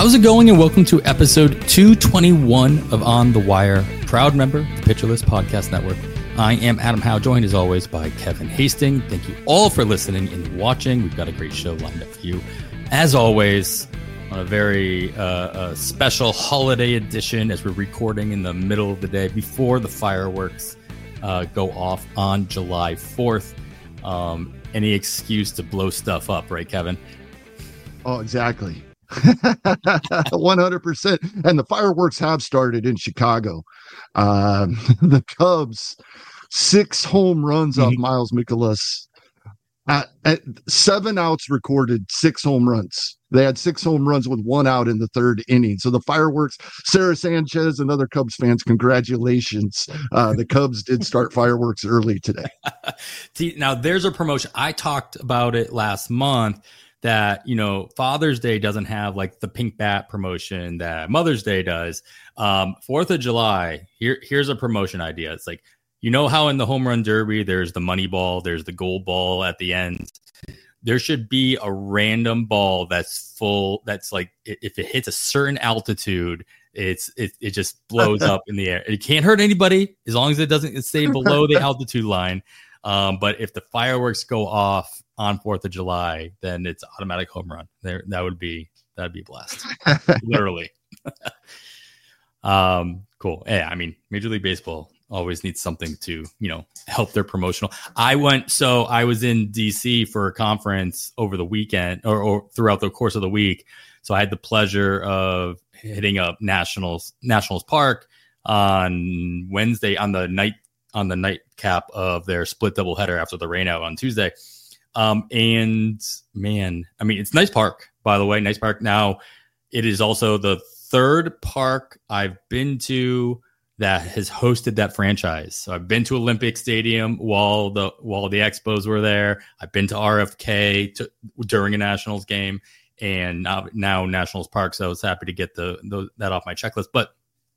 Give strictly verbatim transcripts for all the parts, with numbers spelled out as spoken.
How's it going? And welcome to episode two twenty-one of On the Wire, proud member of the Pitcher List Podcast Network. I am Adam Howe, joined as always by Kevin Hastings. Thank you all for listening and watching. We've got a great show lined up for you. As always, on a very uh, uh, special holiday edition as we're recording in the middle of the day before the fireworks uh, go off on July fourth. Um, any excuse to blow stuff up, right, Kevin? Oh, exactly. one hundred percent. And the fireworks have started in Chicago. Um, the Cubs, six home runs mm-hmm. off Miles Mikolas. At, at seven outs recorded, six home runs. They had six home runs with one out in the third inning. So the fireworks, Sarah Sanchez and other Cubs fans, congratulations. Uh, the Cubs did start fireworks early today. See, now there's a promotion. I talked about it last month. That, you know, Father's Day doesn't have like the pink bat promotion that Mother's Day does. Um, Fourth of July, here, here's a promotion idea. It's like, you know how in the home run derby, there's the money ball, there's the gold ball at the end. There should be a random ball that's full. That's like, if it hits a certain altitude, it's it, it just blows up in the air. It can't hurt anybody as long as it doesn't stay below the altitude line. Um, but if the fireworks go off on Fourth of July, then it's automatic home run. There, that would be that'd be a blast, literally. um, cool. Yeah, I mean, Major League Baseball always needs something to, you know, help their promotional. I went, so I was in D C for a conference over the weekend or, or throughout the course of the week. So I had the pleasure of hitting up Nationals Nationals Park on Wednesday on the night. on the nightcap of their split doubleheader after the rainout on Tuesday. Um, and man, I mean, it's nice park, by the way, nice park. Now it is also the third park I've been to that has hosted that franchise. So I've been to Olympic Stadium while the, while the Expos were there. I've been to R F K to, during a Nationals game, and now, now Nationals Park. So I was happy to get the, the that off my checklist, but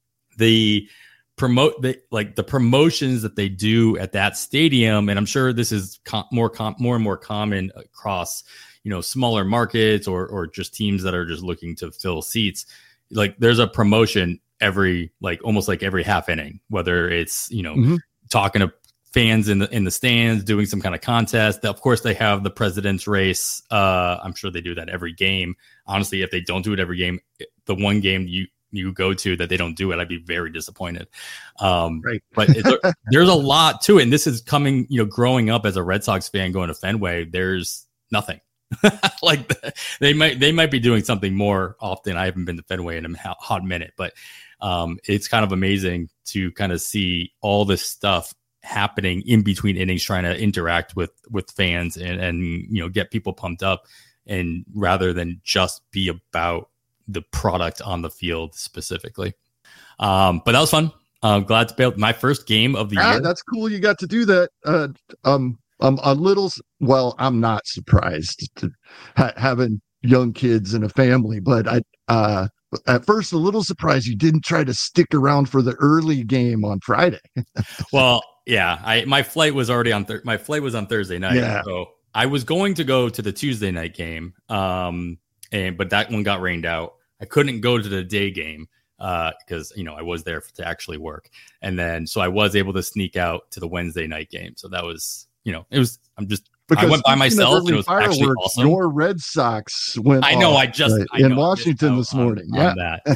the, promote the like the promotions that they do at that stadium, and I'm sure this is com- more com- more and more common across, you know, smaller markets or or just teams that are just looking to fill seats. Like there's a promotion every like almost like every half inning, whether it's, you know, mm-hmm. talking to fans in the in the stands, doing some kind of contest. Of course, they have the president's race. Uh, I'm sure they do that every game. Honestly, if they don't do it every game, the one game you you go to that they don't do it, I'd be very disappointed. Um, right. But it, there's a lot to it. And this is coming, you know, growing up as a Red Sox fan going to Fenway, there's nothing. Like they might, they might be doing something more often. I haven't been to Fenway in a hot minute, but um, it's kind of amazing to kind of see all this stuff happening in between innings, trying to interact with, with fans and, and, you know, get people pumped up, and rather than just be about the product on the field specifically. Um, but that was fun. I'm glad to be able, my first game of the ah, year. That's cool. You got to do that. Uh, um, I'm a little, well, I'm not surprised to ha- having young kids and a family, but I, uh, at first a little surprised you didn't try to stick around for the early game on Friday. Well, yeah, I, my flight was already on, thir- my flight was on Thursday night. Yeah. So I was going to go to the Tuesday night game. Um, And, but that one got rained out. I couldn't go to the day game uh, because, you know, I was there to actually work. And then, so I was able to sneak out to the Wednesday night game. So that was, you know, it was, I'm just, because I went by myself and it was actually awesome. Your Red Sox went I know, I just, right, I know, in Washington this morning. On, yeah. On that.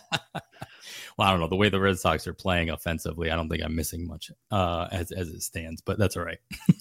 Well, I don't know. The way the Red Sox are playing offensively, I don't think I'm missing much uh, as, as it stands, but that's all right.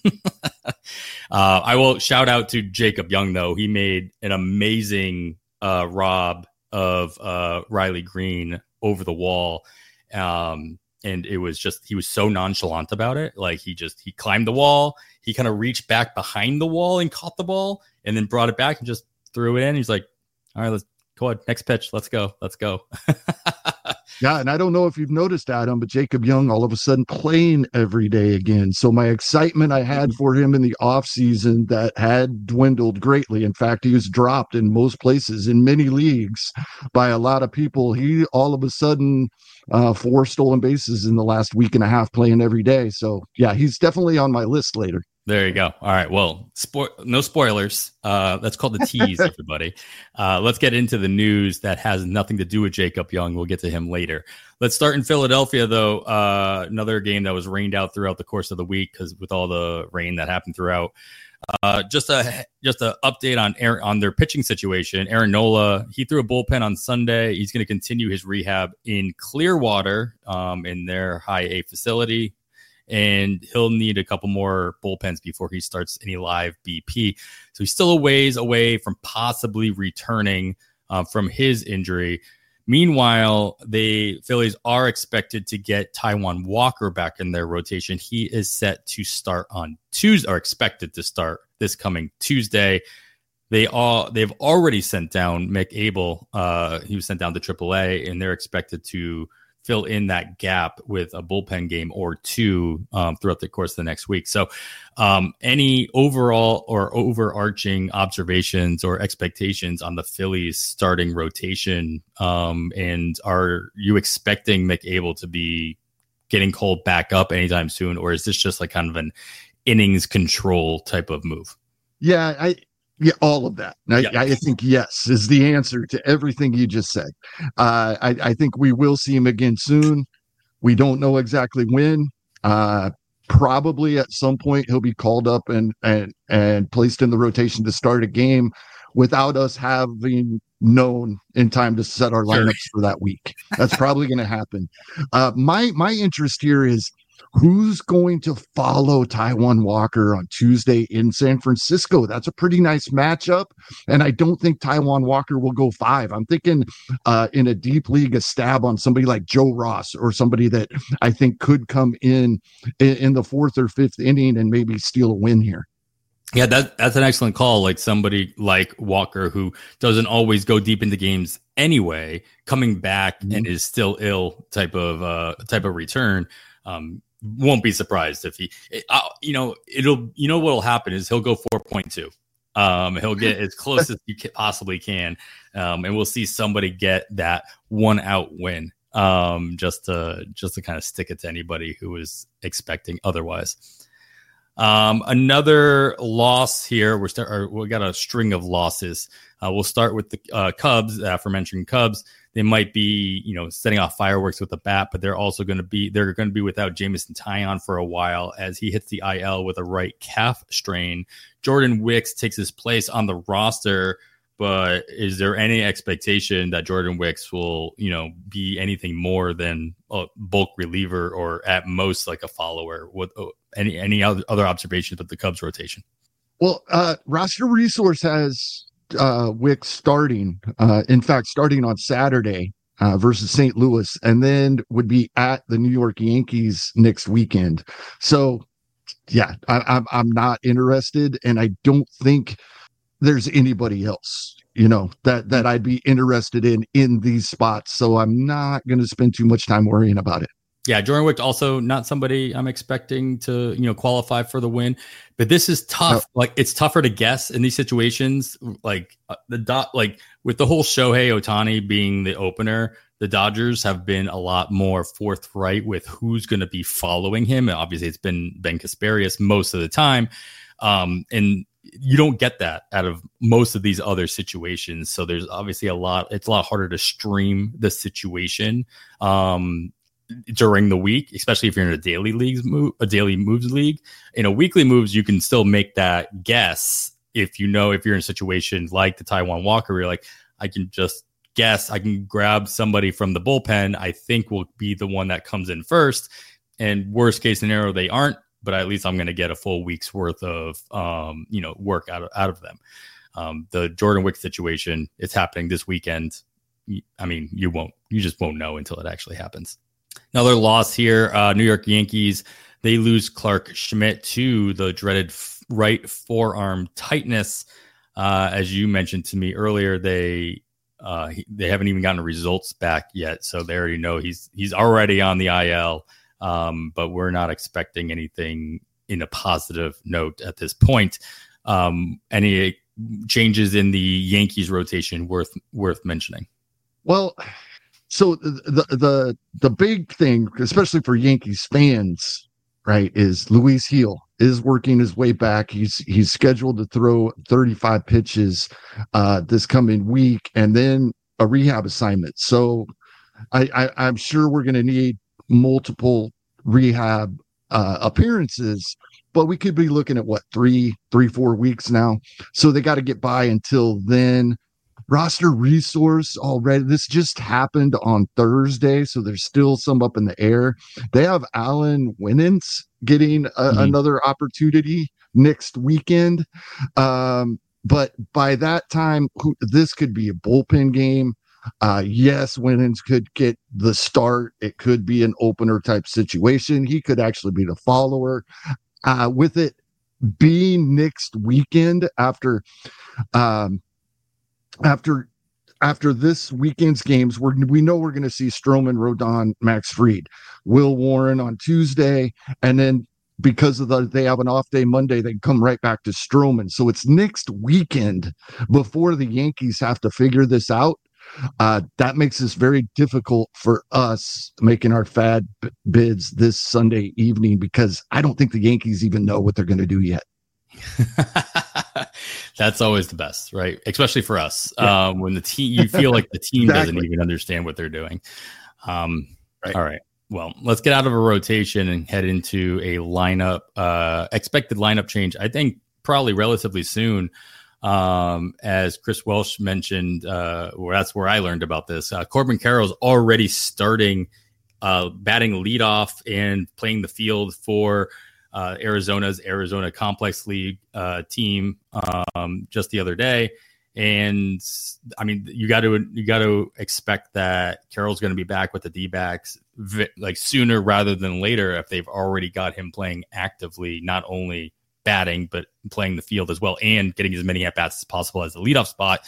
Uh, I will shout out to Jacob Young, though. He made an amazing uh, rob of uh, Riley Green over the wall. Um, and it was just, he was so nonchalant about it. Like he just, he climbed the wall. He kind of reached back behind the wall and caught the ball and then brought it back and just threw it in. He's like, all right, let's go ahead. Next pitch. Let's go. Let's go. Yeah, and I don't know if you've noticed, Adam, but Jacob Young all of a sudden playing every day again. So my excitement I had for him in the offseason that had dwindled greatly. In fact, he was dropped in most places in many leagues by a lot of people. He all of a sudden uh, four stolen bases in the last week and a half playing every day. So, yeah, he's definitely on my list later. There you go. All right. Well, spo- no spoilers. Uh, that's called the tease, everybody. Uh, let's get into the news that has nothing to do with Jacob Young. We'll get to him later. Let's start in Philadelphia, though. Uh, another game that was rained out throughout the course of the week because with all the rain that happened throughout. Uh, just a just an update on Aaron, on their pitching situation. Aaron Nola, he threw a bullpen on Sunday. He's going to continue his rehab in Clearwater, um, in their high A facility. And he'll need a couple more bullpens before he starts any live B P. So he's still a ways away from possibly returning uh, from his injury. Meanwhile, the Phillies are expected to get Taijuan Walker back in their rotation. He is set to start on Tuesday, or expected to start this coming Tuesday. They all they've already sent down Mick Abel. Uh, he was sent down to triple A, and they're expected to fill in that gap with a bullpen game or two um, throughout the course of the next week. So um, any overall or overarching observations or expectations on the Phillies starting rotation? Um, and are you expecting Mick Abel to be getting called back up anytime soon? Or is this just like kind of an innings control type of move? Yeah, I, Yeah, all of that. I, yeah. I think yes is the answer to everything you just said. Uh, I, I think we will see him again soon. We don't know exactly when. Uh, probably at some point he'll be called up and and and placed in the rotation to start a game without us having known in time to set our lineups sure. for that week. That's probably going to happen. Uh, my my interest here is who's going to follow Taijuan Walker on Tuesday in San Francisco. That's a pretty nice matchup. And I don't think Taijuan Walker will go five. I'm thinking uh, in a deep league, a stab on somebody like Joe Ross or somebody that I think could come in in, in the fourth or fifth inning and maybe steal a win here. Yeah, that, that's an excellent call. Like somebody like Walker, who doesn't always go deep into games anyway, coming back mm-hmm. and is still ill type of uh, type of return. Um, won't be surprised if he, it, uh, you know, it'll, you know, what'll happen is he'll go four point two. Um, he'll get as close as you can, possibly can. Um, and we'll see somebody get that one out win. Um, just to, just to kind of stick it to anybody who was expecting otherwise. Um, another loss here. We're start, or we got a string of losses. Uh, we'll start with the uh, Cubs, aforementioned Cubs. They might be, you know, setting off fireworks with the bat, but they're also going to be, they're going to be without Jameson Taillon for a while as he hits the I L with a right calf strain. Jordan Wicks takes his place on the roster, but is there any expectation that Jordan Wicks will, you know, be anything more than a bulk reliever or at most like a follower? What any any other, other observations of the Cubs rotation? Well, uh, Roster Resource has uh, Wicks starting, uh, in fact, starting on Saturday uh, versus Saint Louis, and then would be at the New York Yankees next weekend. So, yeah, I, I'm I'm not interested, and I don't think there's anybody else, you know, that that I'd be interested in in these spots. So I'm not going to spend too much time worrying about it. Yeah, Jordan Wicks also not somebody I'm expecting to, you know, qualify for the win. But this is tough. No. Like it's tougher to guess in these situations. Like uh, the dot, like with the whole Shohei Ohtani being the opener, the Dodgers have been a lot more forthright with who's going to be following him. And obviously, it's been Ben Kasparius most of the time, um, and you don't get that out of most of these other situations. So there's obviously a lot. It's a lot harder to stream the situation. Um, during the week, especially if you're in a daily leagues move, a daily moves league. In a weekly moves, you can still make that guess if you know if you're in a situation like the Taijuan Walker, where you're like, I can just guess, I can grab somebody from the bullpen. I think will be the one that comes in first. And worst case scenario, they aren't, but at least I'm going to get a full week's worth of um, you know work out of out of them. Um, the Jordan Wicks situation, it's happening this weekend. I mean, you won't, you just won't know until it actually happens. Another loss here, uh, New York Yankees. They lose Clark Schmidt to the dreaded f- right forearm tightness. Uh, as you mentioned to me earlier, they uh, he, they haven't even gotten results back yet, so they already know he's he's already on the I L. Um, but we're not expecting anything in a positive note at this point. Um, any changes in the Yankees rotation worth worth mentioning? Well, so the the the big thing, especially for Yankees fans, right, is Luis Gil is working his way back. He's he's scheduled to throw thirty-five pitches uh, this coming week, and then a rehab assignment. So I, I, I'm sure we're going to need multiple rehab uh, appearances, but we could be looking at what three, three, four weeks now. So they got to get by until then. Roster resource already. This just happened on Thursday, so there's still some up in the air. They have Alan Winans getting a, mm-hmm. another opportunity next weekend. Um, but by that time, who, this could be a bullpen game. Uh, yes, Winans could get the start. It could be an opener type situation. He could actually be the follower. Uh, with it being next weekend after um, after after this weekend's games, we're, we know we're going to see Stroman, Rodon, Max Fried, Will Warren on Tuesday, and then because of the they have an off day Monday, they come right back to Stroman. So it's next weekend before the Yankees have to figure this out. Uh, that makes this very difficult for us making our fad b- bids this Sunday evening, because I don't think the Yankees even know what they're going to do yet. That's always the best, right? Especially for us. Yeah. Um, when the team, you feel like the team exactly. doesn't even understand what they're doing. Um, right. All right. Well, let's get out of a rotation and head into a lineup, uh, expected lineup change. I think probably relatively soon. Um, as Chris Welsh mentioned, uh, well, that's where I learned about this. Uh, Corbin Carroll's already starting, uh, batting leadoff and playing the field for Uh, Arizona's Arizona Complex League uh, team um, just the other day, and I mean, you got to you got to expect that Carroll's going to be back with the D-backs vi- like sooner rather than later if they've already got him playing actively, not only batting but playing the field as well and getting as many at bats as possible as the leadoff spot.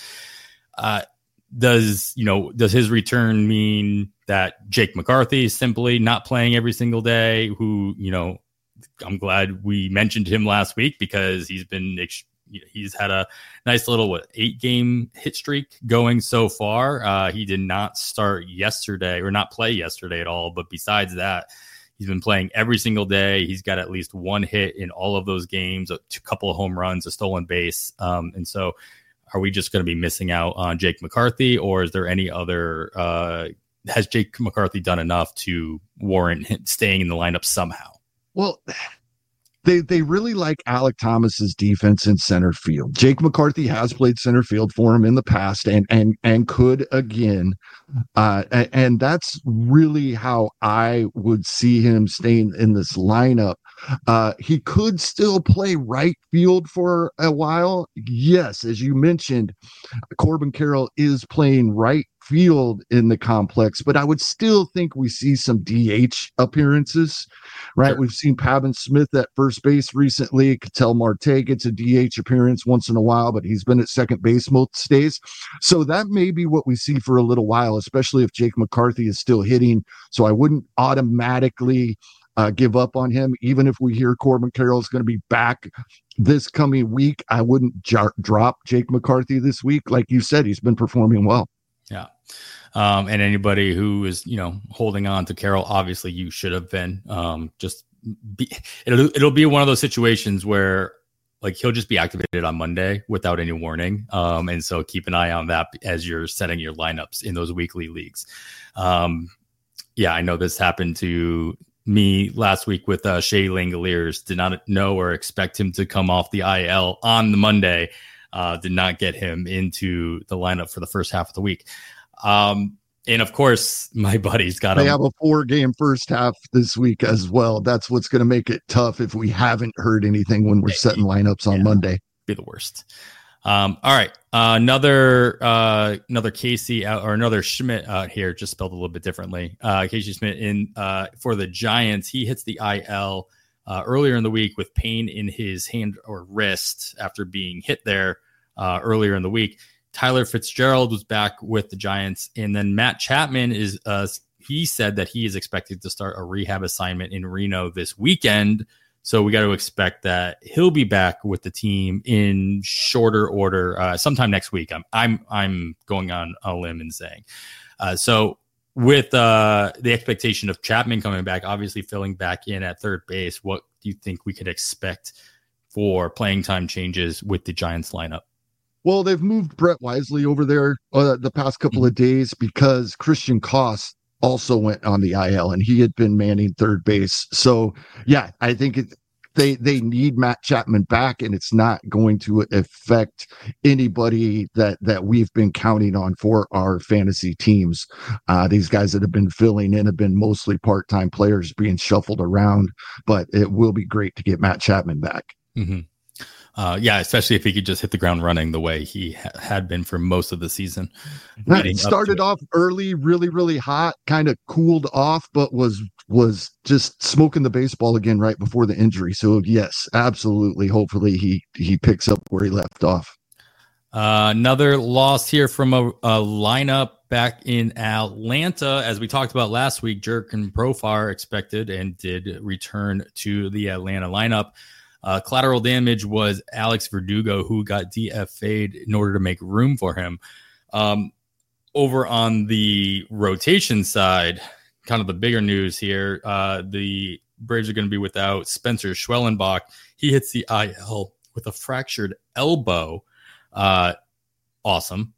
Uh, does you know does his return mean that Jake McCarthy is simply not playing every single day? Who you know. I'm glad we mentioned him last week because he's been he's had a nice little what eight game hit streak going so far. Uh, he did not start yesterday or not play yesterday at all. But besides that, he's been playing every single day. He's got at least one hit in all of those games, a couple of home runs, a stolen base. Um, and so are we just going to be missing out on Jake McCarthy, or is there any other uh, has Jake McCarthy done enough to warrant him staying in the lineup somehow? Well, they they really like Alek Thomas's defense in center field. Jake McCarthy has played center field for him in the past and and and could again. Uh, and, and that's really how I would see him staying in this lineup. Uh, he could still play right field for a while. Yes, as you mentioned, Corbin Carroll is playing right field in the complex, but I would still think we see some D H appearances, right? Sure. We've seen Pavin Smith at first base recently. Ketel Marte gets a D H appearance once in a while, but he's been at second base most days. So that may be what we see for a little while, especially if Jake McCarthy is still hitting. So I wouldn't automatically uh, give up on him. Even if we hear Corbin Carroll is going to be back this coming week, I wouldn't jar- drop Jake McCarthy this week. Like you said, he's been performing well. Yeah. Um, and anybody who is, you know, holding on to Carroll, obviously you should have been um, just be, it'll, it'll be one of those situations where like he'll just be activated on Monday without any warning. Um, and so keep an eye on that as you're setting your lineups in those weekly leagues. Um, yeah, I know this happened to me last week with uh, Shea Langoliers. Did not know or expect him to come off the I L on the Monday. Uh, did not get him into the lineup for the first half of the week. Um, and of course, my buddy's got They him. have a four game first half this week as well. That's what's going to make it tough if we haven't heard anything when we're setting lineups on yeah, Monday. Be the worst. Um, all right. Uh, another, uh, another Casey out, or another Schmidt out here, just spelled a little bit differently. Uh, Casey Schmidt in, uh, for the Giants. He hits the I L Uh, earlier in the week with pain in his hand or wrist after being hit there uh, earlier in the week. Tyler Fitzgerald was back with the Giants. And then Matt Chapman is, uh, he said that he is expected to start a rehab assignment in Reno this weekend. So we got to expect that he'll be back with the team in shorter order uh, sometime next week. I'm, I'm, I'm going on a limb and saying, uh, so with uh, the expectation of Chapman coming back, obviously filling back in at third base, what do you think we could expect for playing time changes with the Giants lineup? Well, they've moved Brett Wisely over there uh, the past couple mm-hmm. of days because Christian Koss also went on the I L and he had been manning third base. So, yeah, I think it, they they need Matt Chapman back, and it's not going to affect anybody that that we've been counting on for our fantasy teams. Uh, these guys that have been filling in have been mostly part-time players being shuffled around, but it will be great to get Matt Chapman back. Mm-hmm. Uh, yeah, especially if he could just hit the ground running the way he ha- had been for most of the season. It started off early, really, really hot, kind of cooled off, but was was just smoking the baseball again right before the injury. So yes, absolutely. Hopefully he he picks up where he left off. Uh, another loss here from a, a lineup back in Atlanta. As we talked about last week, Jurickson Profar expected and did return to the Atlanta lineup. Uh, collateral damage was Alex Verdugo, who got D F A'd in order to make room for him. Um, over on the rotation side, kind of the bigger news here, uh, the Braves are going to be without Spencer Schwellenbach. He hits the I L with a fractured elbow. Uh, awesome.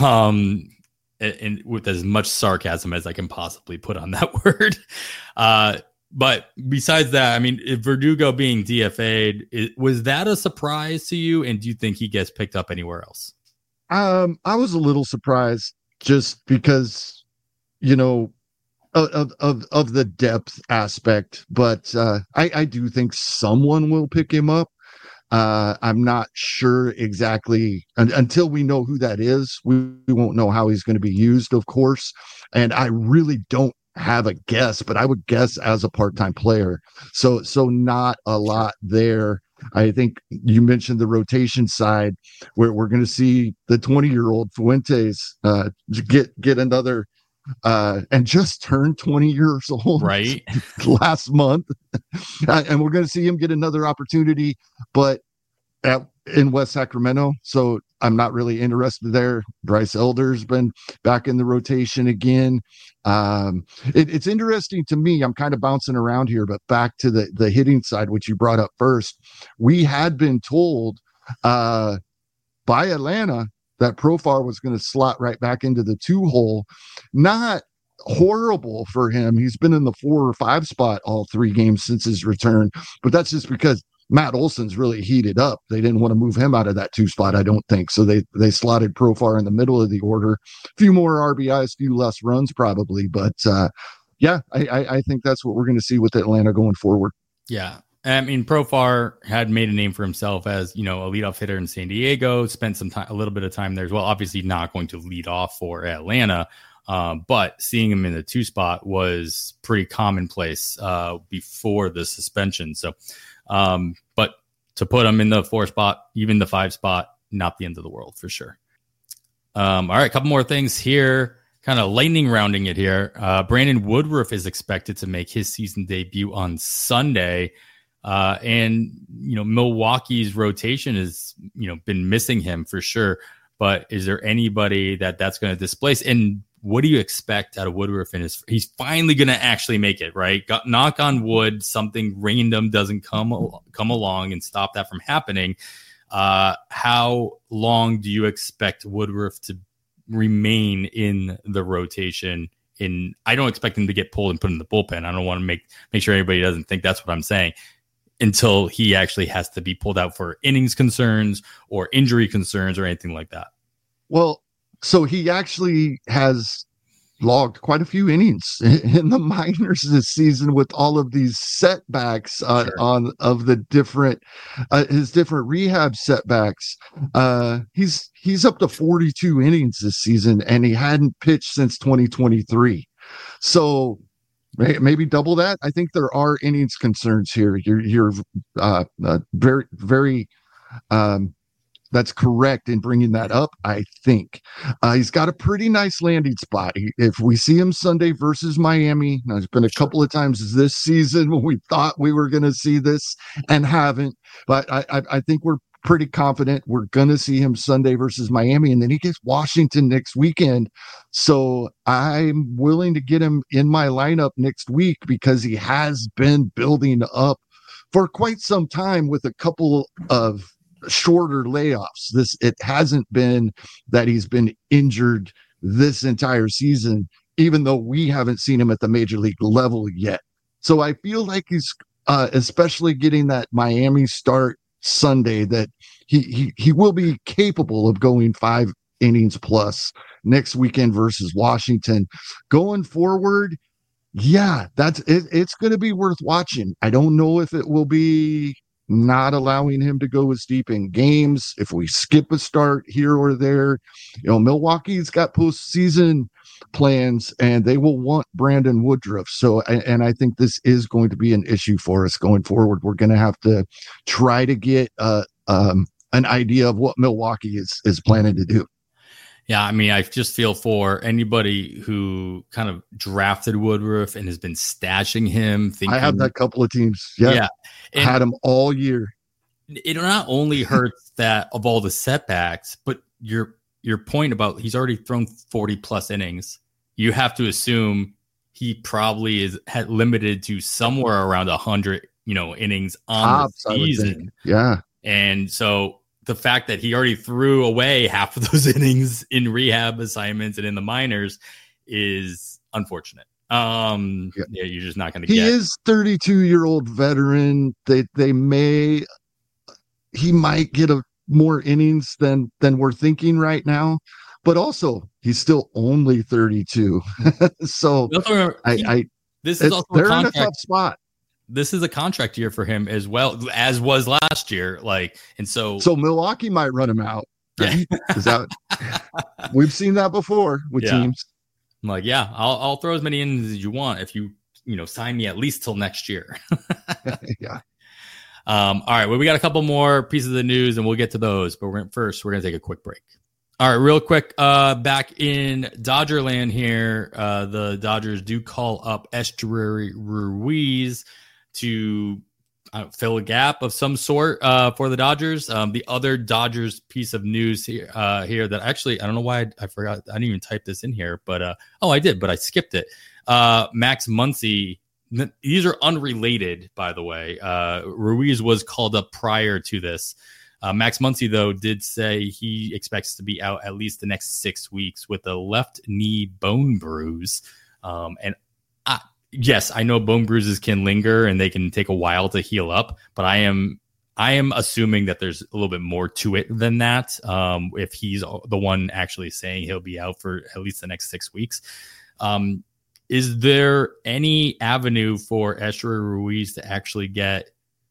Um, and, and with as much sarcasm as I can possibly put on that word. Uh, But besides that, I mean, if Verdugo being D F A'd, it, was that a surprise to you? And do you think he gets picked up anywhere else? Um, I was a little surprised just because, you know, of of of the depth aspect. But uh, I, I do think someone will pick him up. Uh, I'm not sure exactly un- until we know who that is. We, we won't know how he's going to be used, of course. And I really don't have a guess, but I would guess as a part-time player. So, so not a lot there. I think you mentioned the rotation side where we're going to see the twenty year old Fuentes, uh, get, get another, uh, and just turned twenty years old right last month. And we're going to see him get another opportunity, but at, in West Sacramento. So I'm not really interested there. Bryce Elder's been back in the rotation again. Um, it, it's interesting to me. I'm kind of bouncing around here, but back to the, the hitting side, which you brought up first, we had been told uh, by Atlanta that Profar was going to slot right back into the two hole. Not horrible for him. He's been in the four or five spot all three games since his return, but that's just because Matt Olson's really heated up. They didn't want to move him out of that two spot, I don't think. So they they slotted Profar in the middle of the order. A few more R B Is, a few less runs probably. But uh, yeah, I, I, I think that's what we're going to see with Atlanta going forward. Yeah. I mean, Profar had made a name for himself as, you know, a leadoff hitter in San Diego, spent some time, a little bit of time there as well. Obviously not going to lead off for Atlanta. Um, but seeing him in the two spot was pretty commonplace uh, before the suspension. So, um, but to put him in the four spot, even the five spot, not the end of the world for sure. Um, all right, a couple more things here, kind of lightning rounding it here. Uh, Brandon Woodruff is expected to make his season debut on Sunday. Uh, and, you know, Milwaukee's rotation has, you know, been missing him for sure. But is there anybody that that's going to displace? And what do you expect out of Woodruff? And his, he's finally going to actually make it, right? Got, knock on wood, something random doesn't come, come along and stop that from happening. Uh, how long do you expect Woodruff to remain in the rotation? In I don't expect him to get pulled and put in the bullpen. I don't want to make make sure everybody doesn't think that's what I'm saying. Until he actually has to be pulled out for innings concerns or injury concerns or anything like that. Well, so he actually has logged quite a few innings in the minors this season with all of these setbacks uh, sure. on of the different uh, his different rehab setbacks. Uh, he's he's up to forty-two innings this season, and he hadn't pitched since twenty twenty-three. So maybe double that. I think there are innings concerns here. You're you're uh, uh, very very. Um, That's correct in bringing that up, I think. Uh, he's got a pretty nice landing spot. He, if we see him Sunday versus Miami, now there's been a couple of times this season when we thought we were going to see this and haven't, but I, I, I think we're pretty confident we're going to see him Sunday versus Miami, and then he gets Washington next weekend. So I'm willing to get him in my lineup next week because he has been building up for quite some time with a couple of shorter layoffs. This it hasn't been that he's been injured this entire season, even though we haven't seen him at the major league level yet. So I feel like he's uh, especially getting that Miami start Sunday, that he, he he will be capable of going five innings plus next weekend versus Washington. Going forward, yeah, that's it, it's going to be worth watching. I don't know if it will be not allowing him to go as deep in games if we skip a start here or there. You know, Milwaukee's got postseason plans and they will want Brandon Woodruff. So, and I think this is going to be an issue for us going forward. We're going to have to try to get uh, um, an idea of what Milwaukee is is planning to do. Yeah, I mean, I just feel for anybody who kind of drafted Woodruff and has been stashing him. Thinking, I have that couple of teams. Yeah, yeah. And had him all year. It not only hurts that of all the setbacks, but your your point about he's already thrown forty plus innings. You have to assume he probably is had limited to somewhere around a hundred, you know, innings on Tops, the season. Yeah, and so the fact that he already threw away half of those innings in rehab assignments and in the minors is unfortunate. Um, yeah, yeah you're just not going to get. He is thirty-two year old veteran. They they may he might get a more innings than than we're thinking right now, but also he's still only thirty-two. So remember, I, he, I this is also they're a in a tough spot. This is a contract year for him as well, as was last year. Like, and so, so Milwaukee might run him out. Right? Yeah. Is that we've seen that before with yeah. teams. I'm like, yeah, I'll I'll throw as many innings as you want if you you know sign me at least till next year. Yeah. Um. All right. Well, we got a couple more pieces of news, and we'll get to those. But we're gonna, first, we're gonna take a quick break. All right, real quick. Uh, back in Dodgerland here, uh, the Dodgers do call up Esteury Ruiz to uh, fill a gap of some sort uh, for the Dodgers. Um, the other Dodgers piece of news here, uh, here that actually, I don't know why I, I forgot. I didn't even type this in here, but uh, oh, I did, but I skipped it. Uh, Max Muncy. These are unrelated, by the way. Uh, Ruiz was called up prior to this. Uh, Max Muncy, though, did say he expects to be out at least the next six weeks with a left knee bone bruise. Um, and I, yes, I know bone bruises can linger and they can take a while to heal up, but I am I am assuming that there's a little bit more to it than that. Um, if he's the one actually saying he'll be out for at least the next six weeks. Um, is there any avenue for Esteury Ruiz to actually get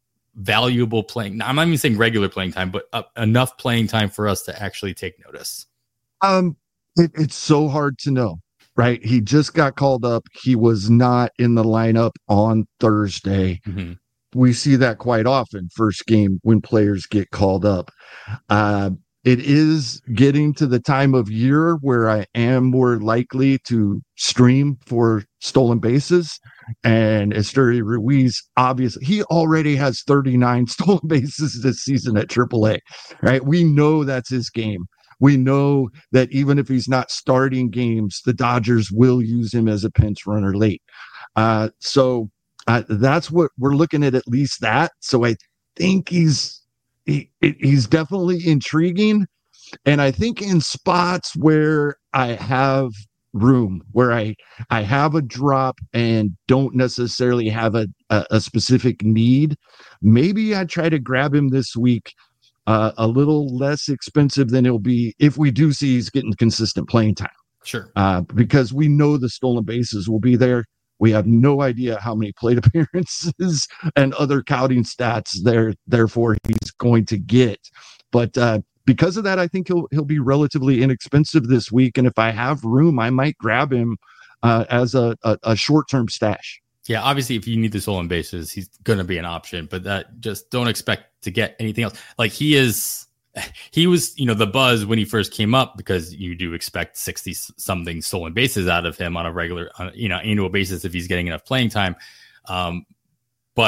valuable playing? I'm not even saying regular playing time, but uh, enough playing time for us to actually take notice? Um, it, it's so hard to know, right? He just got called up. He was not in the lineup on Thursday. Mm-hmm. We see that quite often, first game when players get called up. Uh, it is getting to the time of year where I am more likely to stream for stolen bases. And Esteury Ruiz, obviously, he already has thirty-nine stolen bases this season at triple A, right? We know that's his game. We know that even if he's not starting games, the Dodgers will use him as a pinch runner late. Uh, so uh, that's what we're looking at, at least that. So I think he's he, he's definitely intriguing. And I think in spots where I have room, where I, I have a drop and don't necessarily have a, a, a specific need, maybe I try to grab him this week, uh, a little less expensive than it'll be if we do see he's getting consistent playing time. Sure. Uh, because we know the stolen bases will be there. We have no idea how many plate appearances and other counting stats there, therefore he's going to get. But uh, because of that, I think he'll he'll be relatively inexpensive this week. And if I have room, I might grab him uh, as a, a, a short-term stash. Yeah, obviously, if you need the stolen bases, he's going to be an option. But that just don't expect to get anything else. Like he is, he was, you know, the buzz when he first came up because you do expect sixty something stolen bases out of him on a regular, on, you know, annual basis if he's getting enough playing time. Um, but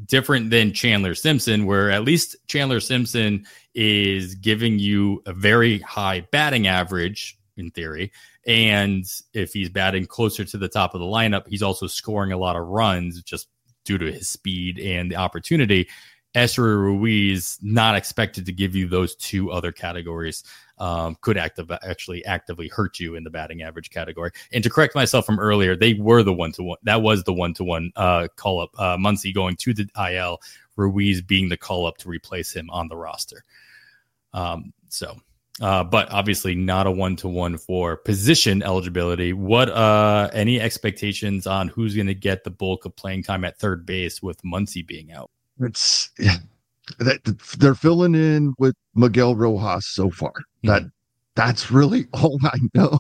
different than Chandler Simpson, where at least Chandler Simpson is giving you a very high batting average in theory. And if he's batting closer to the top of the lineup, he's also scoring a lot of runs just due to his speed and the opportunity. Esteury Ruiz, not expected to give you those two other categories, um, could active, actually actively hurt you in the batting average category. And to correct myself from earlier, they were the one-to-one. That was the one-to-one uh, call-up. Uh, Muncy going to the I L, Ruiz being the call-up to replace him on the roster. Um, so, uh, but obviously not a one-to-one for position eligibility. What uh, any expectations on who's going to get the bulk of playing time at third base with Muncy being out? It's yeah, that they're filling in with Miguel Rojas so far. Mm-hmm. That that's really all I know.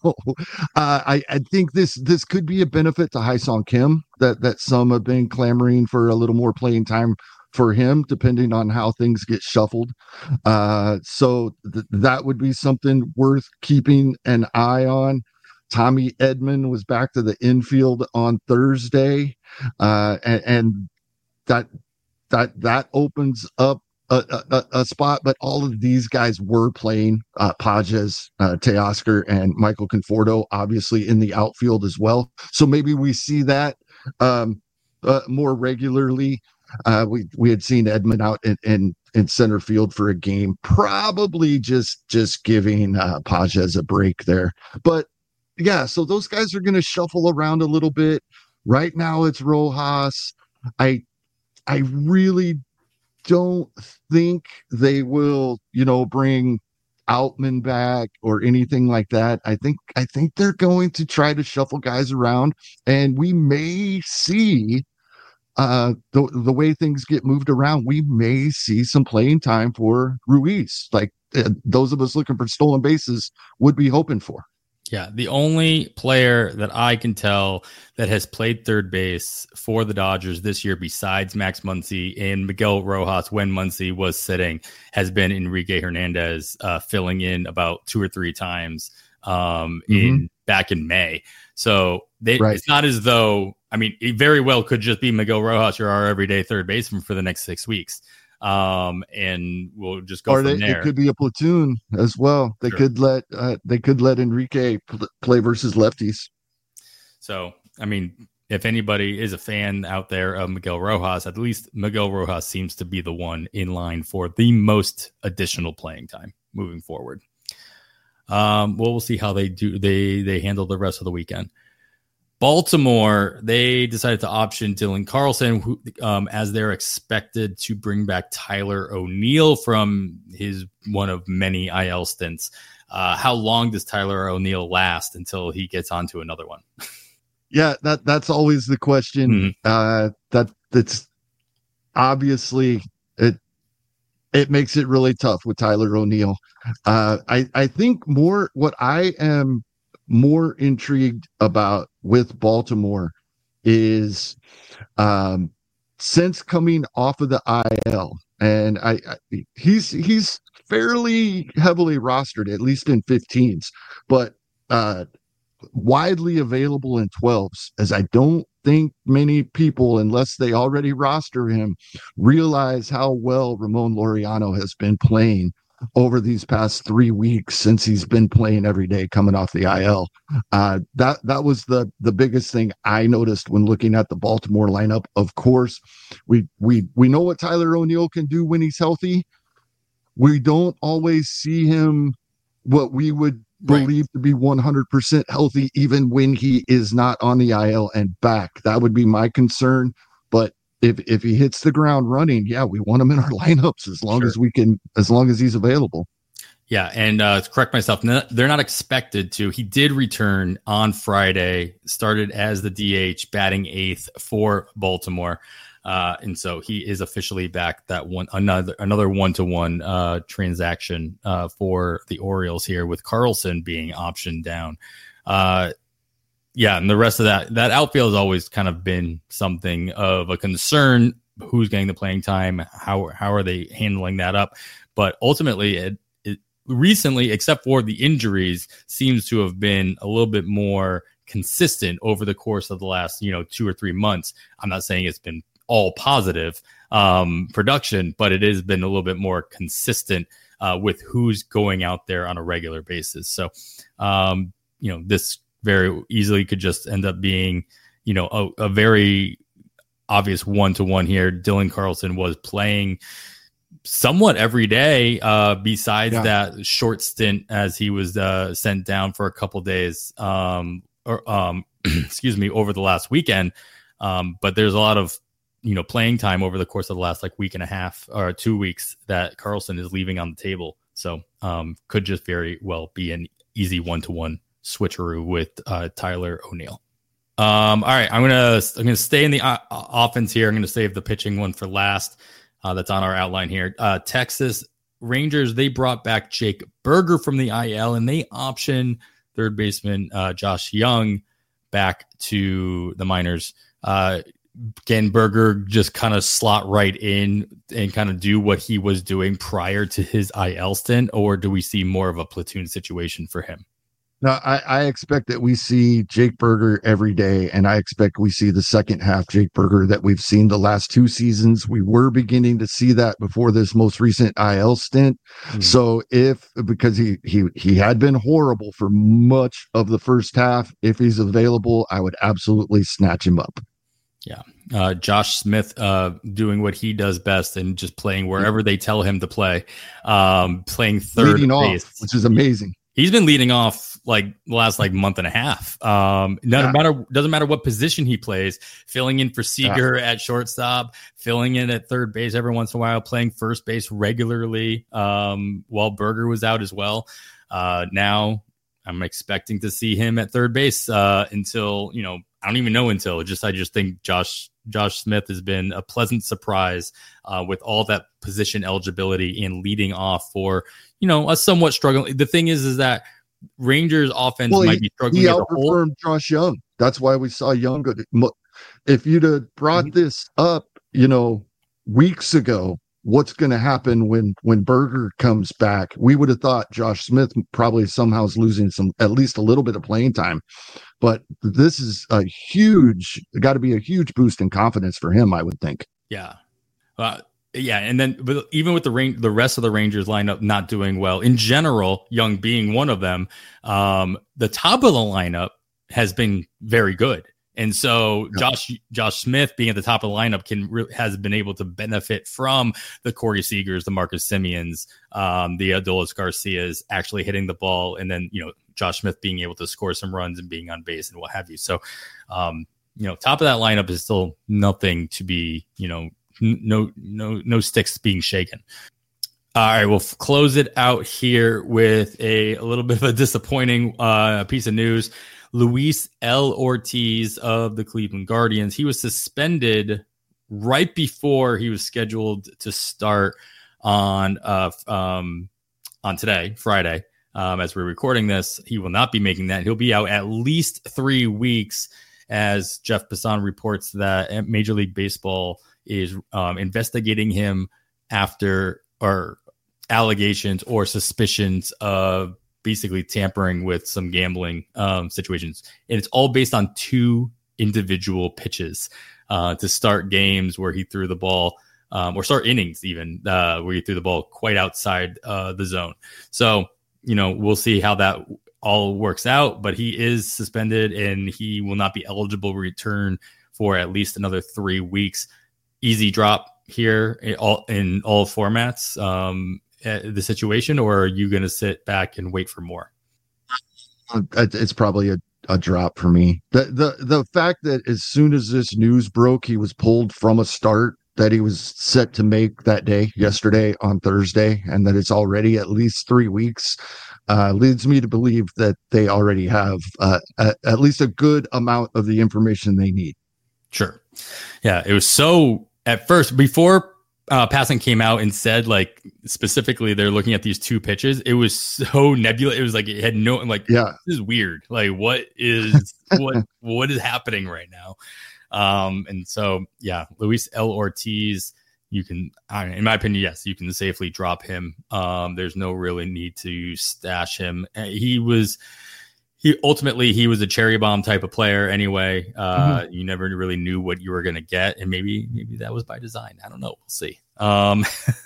Uh, I I think this this could be a benefit to Hyesung Kim, that that some have been clamoring for a little more playing time for him, depending on how things get shuffled. Uh, so th- that would be something worth keeping an eye on. Tommy Edman was back to the infield on Thursday, uh, and, and that. That that opens up a, a, a spot, but all of these guys were playing. Uh, Pages, uh, Teoscar, and Michael Conforto, obviously in the outfield as well. So maybe we see that um, uh, more regularly. Uh, we we had seen Edman out in, in in center field for a game, probably just just giving uh, Pages a break there. But yeah, so those guys are going to shuffle around a little bit. Right now, it's Rojas. I. I really don't think they will, you know, bring Outman back or anything like that. I think I think they're going to try to shuffle guys around, and we may see uh, the the way things get moved around. We may see some playing time for Ruiz, like uh, those of us looking for stolen bases would be hoping for. Yeah, the only player that I can tell that has played third base for the Dodgers this year besides Max Muncy and Miguel Rojas when Muncy was sitting has been Enrique Hernandez, uh, filling in about two or three times um, mm-hmm. in back in May. So they, right. It's not as though, I mean, it very well could just be Miguel Rojas, you're our everyday third baseman for the next six weeks. Um, and we'll just go or from they, there. It could be a platoon as well. They sure. could let uh, they could let Enrique pl- play versus lefties. So, I mean, if anybody is a fan out there of Miguel Rojas, at least Miguel Rojas seems to be the one in line for the most additional playing time moving forward. Um, well, we'll see how they do. They they handle the rest of the weekend. Baltimore, they decided to option Dylan Carlson who, um, as they're expected to bring back Tyler O'Neill from his one of many I L stints. Uh, how long does Tyler O'Neill last until he gets onto another one? Yeah, that that's always the question. Mm-hmm. Uh, that that's obviously it. It makes it really tough with Tyler O'Neill. Uh, I I think more what I am. more intrigued about with Baltimore is um, since coming off of the I L, and I, I he's he's fairly heavily rostered, at least in fifteens, but uh, widely available in twelves, as I don't think many people, unless they already roster him, realize how well Ramon Laureano has been playing over these past three weeks since he's been playing every day coming off the I L. Uh, that that was the the biggest thing I noticed when looking at the Baltimore lineup. Of course, we we we know what Tyler O'Neill can do when he's healthy. We don't always see him what we would believe right. to be one hundred percent healthy, even when he is not on the I L and back. That would be my concern. But If if he hits the ground running, yeah, we want him in our lineups as long sure. as we can, as long as he's available. Yeah, and uh, to correct myself, they're not expected to. He did return on Friday, started as the D H, batting eighth for Baltimore, uh, and so he is officially back. That one, another another one to one transaction uh, for the Orioles here, with Carlson being optioned down. Uh, Yeah, and the rest of that, that outfield has always kind of been something of a concern. Who's getting the playing time? How how are they handling that up? But ultimately, it, it recently, except for the injuries, seems to have been a little bit more consistent over the course of the last, you know, two or three months. I'm not saying it's been all positive um, production, but it has been a little bit more consistent uh, with who's going out there on a regular basis. So, um, you know, this very easily could just end up being, you know, a, a very obvious one-to-one here. Dylan Carlson was playing somewhat every day, uh, besides yeah. that short stint as he was uh, sent down for a couple days, um, or um, excuse me, over the last weekend. Um, but there's a lot of, you know, playing time over the course of the last like week and a half or two weeks that Carlson is leaving on the table. So um, could just very well be an easy one-to-one switcheroo with uh, Tyler O'Neill. Um, all right, I'm gonna I'm gonna stay in the uh, offense here. I'm gonna save the pitching one for last. Uh, that's on our outline here. Uh, Texas Rangers, they brought back Jake Burger from the I L, and they optioned third baseman uh, Josh Young back to the minors. Uh, can Burger just kind of slot right in and kind of do what he was doing prior to his I L stint, or do we see more of a platoon situation for him? No, I, I expect that we see Jake Burger every day, and I expect we see the second half Jake Burger that we've seen the last two seasons. We were beginning to see that before this most recent I L stint. Mm-hmm. So if, because he, he, he had been horrible for much of the first half, if he's available, I would absolutely snatch him up. Yeah. Uh, Josh Smith uh, doing what he does best and just playing wherever yeah. they tell him to play, um, playing third Leading base, off, which is amazing. He's been leading off like the last like month and a half. Um, no yeah. matter doesn't matter what position he plays, filling in for Seager yeah. at shortstop, filling in at third base every once in a while, playing first base regularly. Um, while Burger was out as well. Uh, now I'm expecting to see him at third base uh, until you know I don't even know until just I just think Josh Josh Smith has been a pleasant surprise uh, with all that position eligibility and leading off for. You know, a somewhat struggling. The thing is, is that Rangers offense well, might he, be struggling. He as a whole. outperformed Josh Young. That's why we saw Young go. To, if you'd have brought mm-hmm. this up, you know, weeks ago, what's going to happen when when Burger comes back? We would have thought Josh Smith probably somehow is losing some, at least a little bit of playing time. But this is a huge, got to be a huge boost in confidence for him, I would think. Yeah. Uh, Yeah, and then but even with the range, the rest of the Rangers lineup not doing well in general, Young being one of them, um, the top of the lineup has been very good, and so yeah. Josh Josh Smith being at the top of the lineup can re- has been able to benefit from the Corey Seagers, the Marcus Semyons, um, the Adolis Garcias actually hitting the ball, and then you know Josh Smith being able to score some runs and being on base and what have you. So, um, you know, top of that lineup is still nothing to be you know. No, no, no sticks being shaken. All right, we'll f- close it out here with a, a little bit of a disappointing uh, piece of news. Luis L. Ortiz of the Cleveland Guardians, he was suspended right before he was scheduled to start on uh, um, on today, Friday. Um, as we're recording this, he will not be making that. He'll be out at least three weeks, as Jeff Passan reports that Major League Baseball is um, investigating him after or allegations or suspicions of basically tampering with some gambling um, situations. And it's all based on two individual pitches uh, to start games where he threw the ball um, or start innings even uh, where he threw the ball quite outside uh, the zone. So, you know, we'll see how that all works out, but he is suspended and he will not be eligible to return for at least another three weeks. Easy drop here in all, in all formats, um, the situation, or are you going to sit back and wait for more? It's probably a, a drop for me. The, the, the fact that as soon as this news broke, he was pulled from a start that he was set to make that day, yesterday on Thursday, and that it's already at least three weeks, uh, leads me to believe that they already have uh, a, at least a good amount of the information they need. Sure. Yeah, it was so at first before uh, Passan came out and said like specifically they're looking at these two pitches. It was so nebulous. It was like it had no like yeah, this is weird. Like what is what what is happening right now? Um, and so yeah, Luis L. Ortiz. You can, in my opinion, yes, you can safely drop him. Um, there's no really need to stash him. He was. he ultimately he was a cherry bomb type of player anyway. Uh, Mm-hmm. You never really knew what you were going to get, and maybe maybe that was by design. I don't know. We'll see. Um,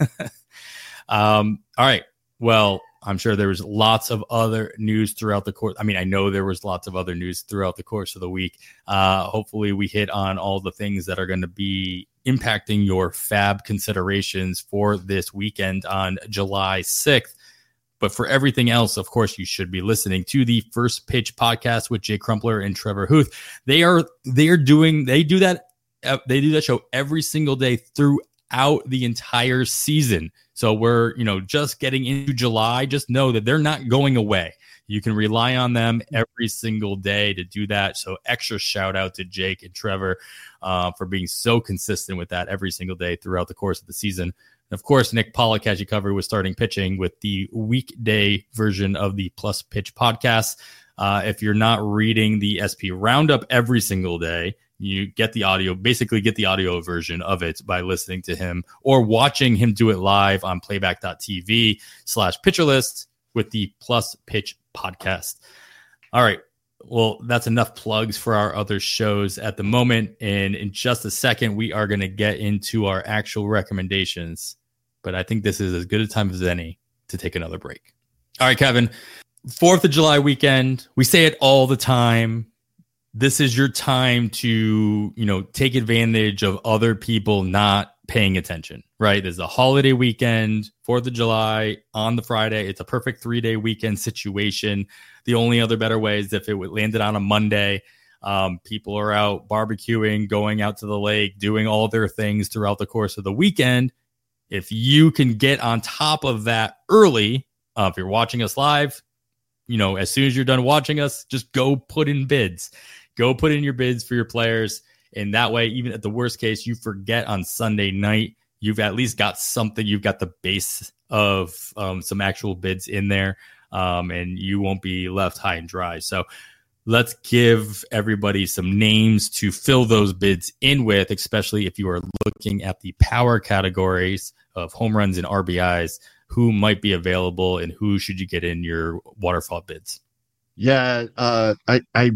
um, all right. Well, I'm sure there was lots of other news throughout the course. I mean, I know there was lots of other news throughout the course of the week. Uh, hopefully, we hit on all the things that are going to be impacting your fab considerations for this weekend on July sixth. But for everything else, of course, you should be listening to the First Pitch podcast with Jay Crumpler and Trevor Huth. They are they are doing they do that uh, they do that show every single day throughout the entire season. So we're you know just getting into July. Just know that they're not going away. You can rely on them every single day to do that. So extra shout out to Jake and Trevor uh, for being so consistent with that every single day throughout the course of the season. Of course, Nick Pollack has you covered with Starting Pitching with the weekday version of the Plus Pitch podcast. Uh, if you're not reading the S P Roundup every single day, you get the audio, basically get the audio version of it by listening to him or watching him do it live on playback.tv slash pitcherlist with the Plus Pitch podcast. All right. Well, that's enough plugs for our other shows at the moment. And in just a second, we are going to get into our actual recommendations. But I think this is as good a time as any to take another break. All right, Kevin, fourth of July weekend. We say it all the time. This is your time to, you know, take advantage of other people not paying attention, right? There's a holiday weekend, fourth of July on the Friday. It's a perfect three-day weekend situation. The only other better way is if it landed on a Monday. Um, people are out barbecuing, going out to the lake, doing all their things throughout the course of the weekend. If you can get on top of that early, uh, if you're watching us live, you know, as soon as you're done watching us, just go put in bids. Go put in your bids for your players. And that way, even at the worst case, you forget on Sunday night, you've at least got something. You've got the base of um, some actual bids in there. Um, and you won't be left high and dry. So let's give everybody some names to fill those bids in with, especially if you are looking at the power categories of home runs and R B Is, who might be available and who should you get in your waterfall bids. Yeah, uh, I, I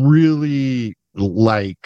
really like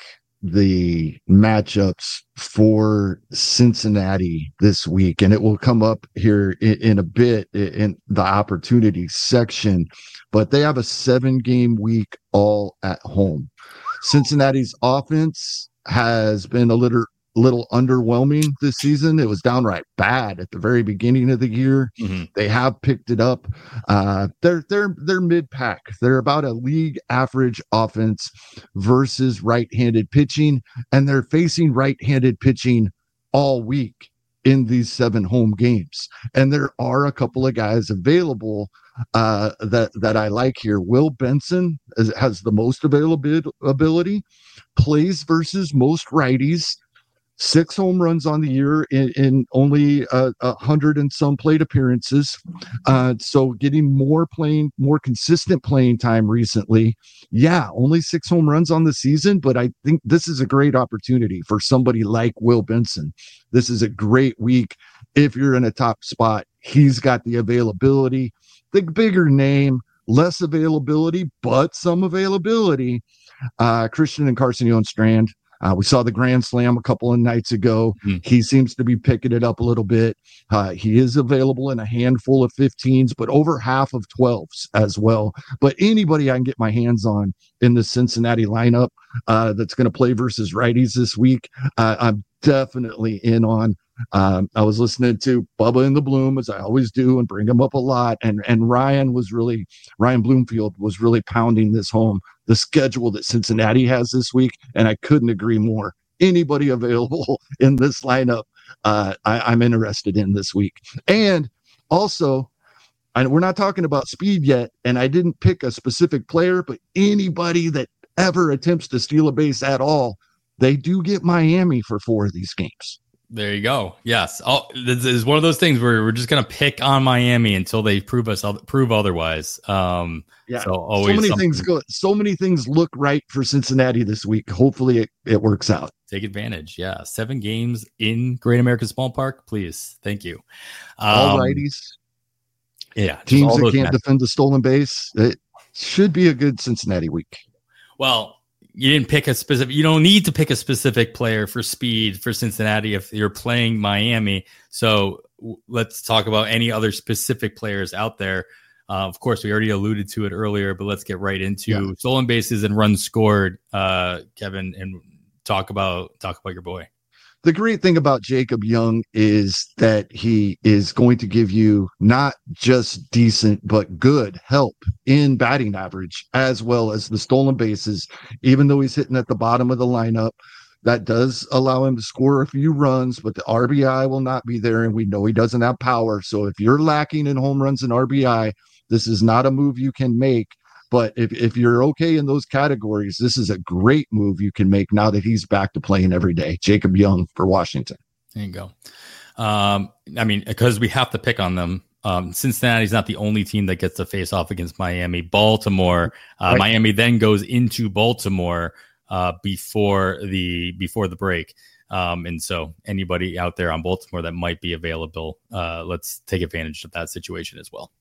the matchups for Cincinnati this week, and it will come up here in, in a bit in the opportunity section, but they have a seven game week all at home. Cincinnati's offense has been a little little underwhelming this season. It was downright bad at the very beginning of the year. Mm-hmm. They have picked it up. Uh, they're they're they're mid pack. They're about a league average offense versus right-handed pitching, and they're facing right-handed pitching all week in these seven home games. And there are a couple of guys available uh, that that I like here. Will Benson is, has the most availability, plays versus most righties. Six home runs on the year in, in only a uh, hundred and some plate appearances. Uh, so getting more playing, more consistent playing time recently. Yeah, only six home runs on the season, but I think this is a great opportunity for somebody like Will Benson. This is a great week. If you're in a top spot, he's got the availability. The bigger name, less availability, but some availability. Uh, Christian Encarnacion-Strand. Uh, we saw the grand slam a couple of nights ago. Mm. He seems to be picking it up a little bit. Uh, he is available in a handful of fifteens, but over half of twelves as well. But anybody I can get my hands on in the Cincinnati lineup uh, that's going to play versus righties this week, uh, I'm definitely in on. Um, I was listening to Bubba in the Bloom, as I always do, and bring him up a lot. And and Ryan was really, Ryan Bloomfield was really pounding this home, the schedule that Cincinnati has this week. And I couldn't agree more. Anybody available in this lineup, uh, I, I'm interested in this week. And also, and we're not talking about speed yet, and I didn't pick a specific player, but anybody that ever attempts to steal a base at all, they do get Miami for four of these games. There you go. Yes. Oh, this is one of those things where we're just going to pick on Miami until they prove us prove otherwise. Um, yeah. So, always so many something. things go. So many things look right for Cincinnati this week. Hopefully, it, it works out. Take advantage. Yeah, seven games in Great American Small Park. Please, thank you. Um, all righties. Yeah, teams that can't matches. defend the stolen base. It, should be a good Cincinnati week. Well, you didn't pick a specific, you don't need to pick a specific player for speed for Cincinnati if you're playing Miami. So w- let's talk about any other specific players out there. Uh, of course, we already alluded to it earlier, but let's get right into yeah. stolen bases and runs scored, uh, Kevin, and talk about talk about your boy. The great thing about Jacob Young is that he is going to give you not just decent, but good help in batting average, as well as the stolen bases. Even though he's hitting at the bottom of the lineup, that does allow him to score a few runs, but the R B I will not be there. And we know he doesn't have power. So if you're lacking in home runs and R B I, this is not a move you can make. But if, if you're okay in those categories, this is a great move you can make now that he's back to playing every day. Jacob Young for Washington. There you go. Um, I mean, because we have to pick on them. Um, Cincinnati's not the only team that gets to face off against Miami. Baltimore, uh, right. Miami then goes into Baltimore uh, before the before the break. Um, and so anybody out there on Baltimore that might be available, uh, let's take advantage of that situation as well.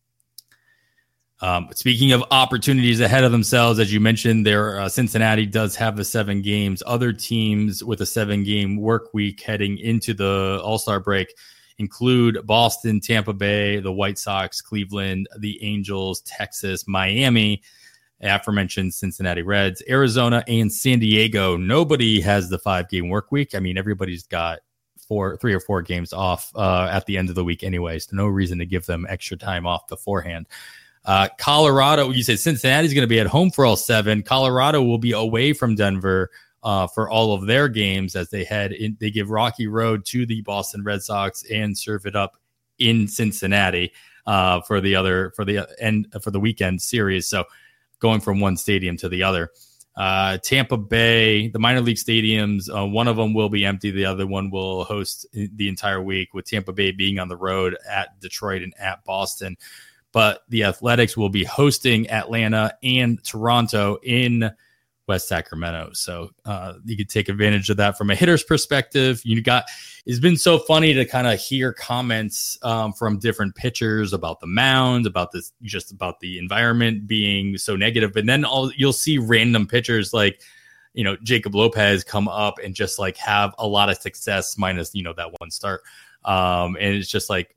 Um, speaking of opportunities ahead of themselves, as you mentioned, there uh, Cincinnati does have the seven games. Other teams with a seven-game work week heading into the All-Star break include Boston, Tampa Bay, the White Sox, Cleveland, the Angels, Texas, Miami, aforementioned Cincinnati Reds, Arizona, and San Diego. Nobody has the five-game work week. I mean, everybody's got four, three or four games off uh, at the end of the week anyway, so no reason to give them extra time off beforehand. Uh, Colorado, you said Cincinnati's going to be at home for all seven. Colorado will be away from Denver uh, for all of their games as they head in. They give Rocky Road to the Boston Red Sox and serve it up in Cincinnati uh, for the other for the end for the weekend series. So going from one stadium to the other. Uh, Tampa Bay, the minor league stadiums, uh, one of them will be empty. The other one will host the entire week, with Tampa Bay being on the road at Detroit and at Boston. But the Athletics will be hosting Atlanta and Toronto in West Sacramento. So uh, you could take advantage of that from a hitter's perspective. You got, it's been so funny to kind of hear comments um, from different pitchers about the mound, about this, just about the environment being so negative. And then all you'll see random pitchers like, you know, Jacob Lopez come up and just like have a lot of success minus, you know, that one start. Um, and it's just like,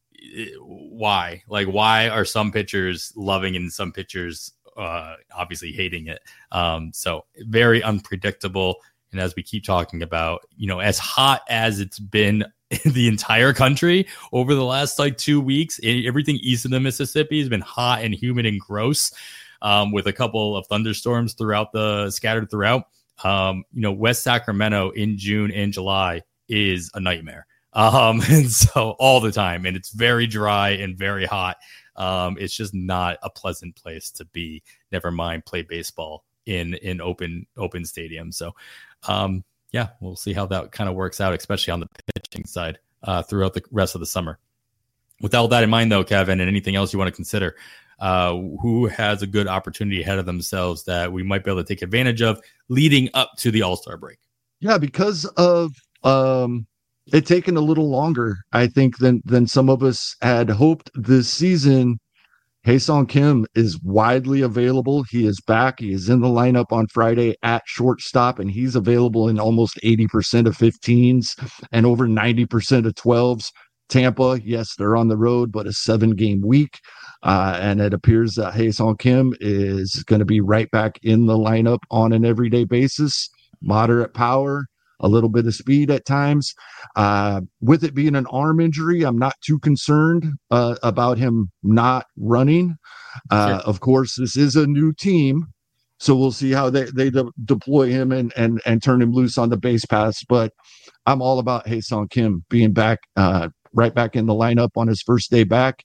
why like why are some pitchers loving and some pitchers uh obviously hating it? Um so very unpredictable. And as we keep talking about, you know, as hot as it's been in the entire country over the last like two weeks, everything east of the Mississippi has been hot and humid and gross, um with a couple of thunderstorms throughout the scattered throughout. Um you know, West Sacramento in June and July is a nightmare. Um, and so all the time, and it's very dry and very hot. Um, it's just not a pleasant place to be, never mind play baseball in, in open, open stadiums. So, um, yeah, we'll see how that kind of works out, especially on the pitching side, uh, throughout the rest of the summer. With all that in mind though, Kevin, and anything else you want to consider, uh, who has a good opportunity ahead of themselves that we might be able to take advantage of leading up to the All-Star break? Yeah, because of, um, it taken a little longer, I think, than than some of us had hoped this season. Ha-Seong Kim is widely available. He is back. He is in the lineup on Friday at shortstop, and he's available in almost eighty percent of fifteens and over ninety percent of twelves. Tampa, yes, they're on the road, but a seven-game week. Uh, and it appears that Ha-Seong Kim is going to be right back in the lineup on an everyday basis. Moderate power, a little bit of speed at times. Uh, with it being an arm injury, I'm not too concerned uh, about him not running. Uh, sure. Of course, this is a new team, so we'll see how they, they de- deploy him and, and, and turn him loose on the base paths. But I'm all about Ha-Seong Kim being back, uh, right back in the lineup on his first day back.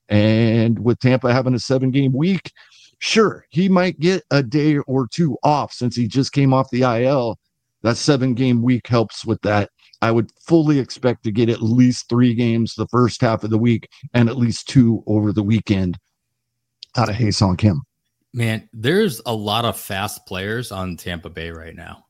And with Tampa having a seven-game week, sure, he might get a day or two off since he just came off the I L. That seven-game week helps with that. I would fully expect to get at least three games the first half of the week and at least two over the weekend out of Ha-Seong Kim. Man, there's a lot of fast players on Tampa Bay right now.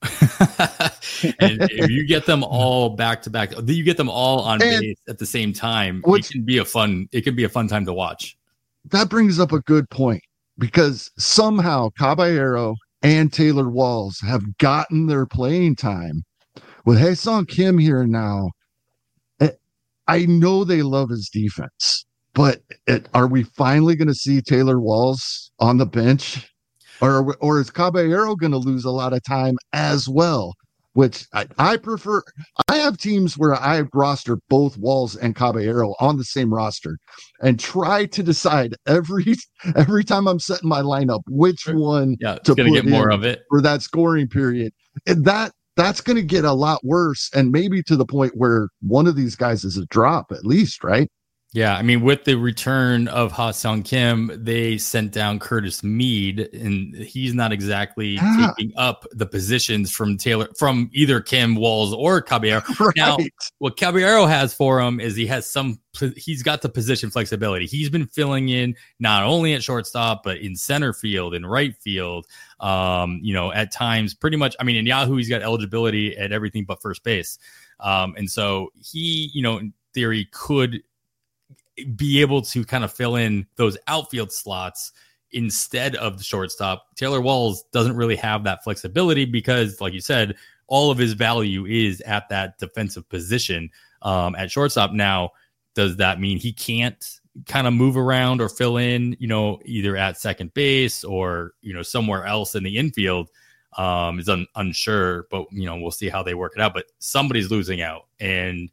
And if you get them all back to back, you get them all on and base at the same time, it can be a fun, it can be a fun time to watch. That brings up a good point. because somehow Caballero and Taylor Walls have gotten their playing time. With Ha-Seong Kim here now, I know they love his defense, but it, are we finally going to see Taylor Walls on the bench? Or, or is Caballero going to lose a lot of time as well? Which I, I prefer. I have teams where I roster both Walls and Caballero on the same roster and try to decide every every time I'm setting my lineup which one yeah, to gonna put get more in of it for that scoring period. And that that's going to get a lot worse, and maybe to the point where one of these guys is a drop at least, right? Yeah, I mean, with the return of Ha-Seong Kim, they sent down Curtis Mead, and he's not exactly yeah. taking up the positions from Taylor, from either Kim, Walls, or Caballero. Right. Now, what Caballero has for him is he has some, he's got the position flexibility. He's been filling in not only at shortstop, but in center field, in right field. Um, you know, at times, pretty much. I mean, in Yahoo, he's got eligibility at everything but first base, um, and so he, you know, in theory, could be able to kind of fill in those outfield slots instead of the shortstop. Taylor Walls doesn't really have that flexibility because, like you said, all of his value is at that defensive position um, at shortstop. Now, does that mean he can't kind of move around or fill in, you know, either at second base or, you know, somewhere else in the infield? Um, is un- unsure, but, you know, we'll see how they work it out. But somebody's losing out, and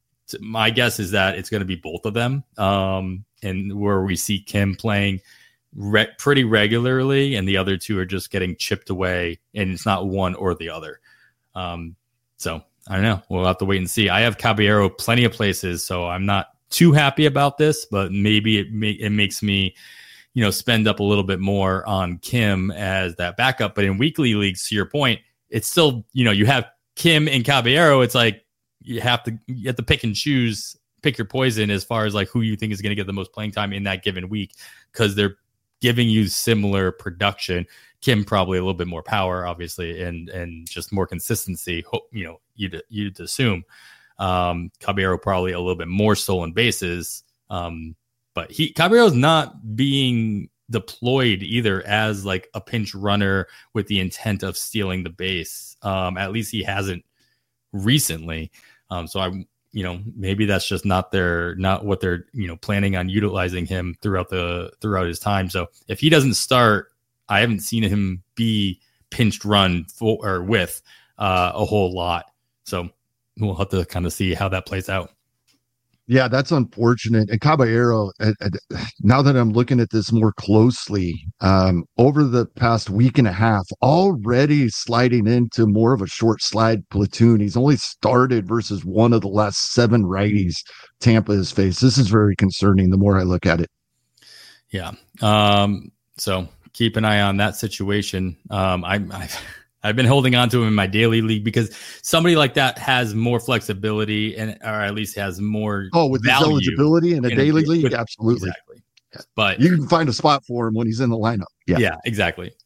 my guess is that it's going to be both of them, um, and where we see Kim playing re- pretty regularly, and the other two are just getting chipped away, and it's not one or the other. Um, so I don't know. We'll have to wait and see. I have Caballero plenty of places, so I'm not too happy about this, but maybe it ma- it makes me, you know, spend up a little bit more on Kim as that backup. But in weekly leagues, to your point, it's still, you know, you have Kim and Caballero. It's like, you have to you have to pick and choose, pick your poison as far as like who you think is going to get the most playing time in that given week, because they're giving you similar production. Kim probably a little bit more power, obviously, and and just more consistency. You know, you'd you'd assume. Um, Caballero probably a little bit more stolen bases, um, but he Caballero's not being deployed either as like a pinch runner with the intent of stealing the base. Um, at least he hasn't recently. Um, so I'm, you know, maybe that's just not their, not what they're, you know, planning on utilizing him throughout the, throughout his time. So if he doesn't start, I haven't seen him be pinched run for or with uh, a whole lot. So we'll have to kind of see how that plays out. Yeah, that's unfortunate. And Caballero, uh, uh, now that I'm looking at this more closely, um, over the past week and a half, already sliding into more of a short slide platoon. He's only started versus one of the last seven righties Tampa has faced. This is very concerning the more I look at it. Yeah. Um, so keep an eye on that situation. Um, I, I I've been holding on to him in my daily league because somebody like that has more flexibility and, or at least has more. Oh, with his eligibility in a in daily a, league, with, absolutely. Exactly. But you can find a spot for him when he's in the lineup. Yeah, yeah, exactly.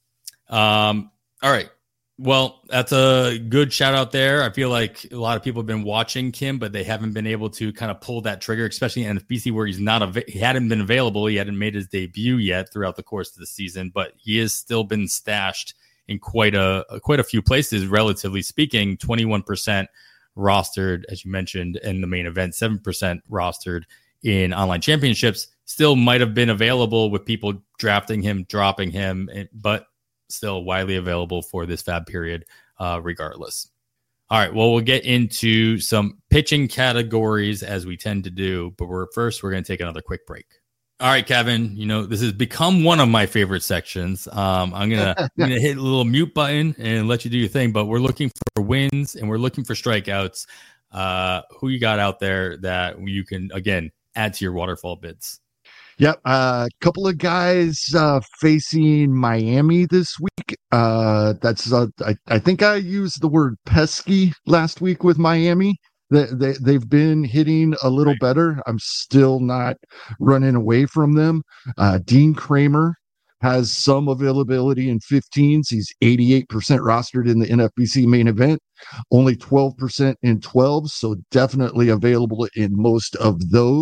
Um, all right. Well, that's a good shout out there. I feel like a lot of people have been watching Kim, but they haven't been able to kind of pull that trigger, especially in N F B C where he's not, av- he hadn't been available. He hadn't made his debut yet throughout the course of the season, but he has still been stashed in quite a quite a few places, relatively speaking. twenty-one percent rostered, as you mentioned, in the main event, seven percent rostered in online championships. Still might have been available with people drafting him, dropping him, but still widely available for this fab period, uh, regardless. All right, well, we'll get into some pitching categories as we tend to do, but we're first, we're going to take another quick break. All right, Kevin, you know, this has become one of my favorite sections. Um, I'm going to I'm gonna hit a little mute button and let you do your thing, but we're looking for wins and we're looking for strikeouts. Uh, who you got out there that you can, again, add to your waterfall bids? Yep. A uh, couple of guys uh, facing Miami this week. Uh, that's uh, I, I think I used the word pesky last week with Miami. They, they, they've been hitting a little right. better. I'm still not running away from them. Uh, Dean Kramer has some availability in fifteens. He's eighty-eight percent rostered in the N F B C main event, only twelve percent in twelves, so definitely available in most of those.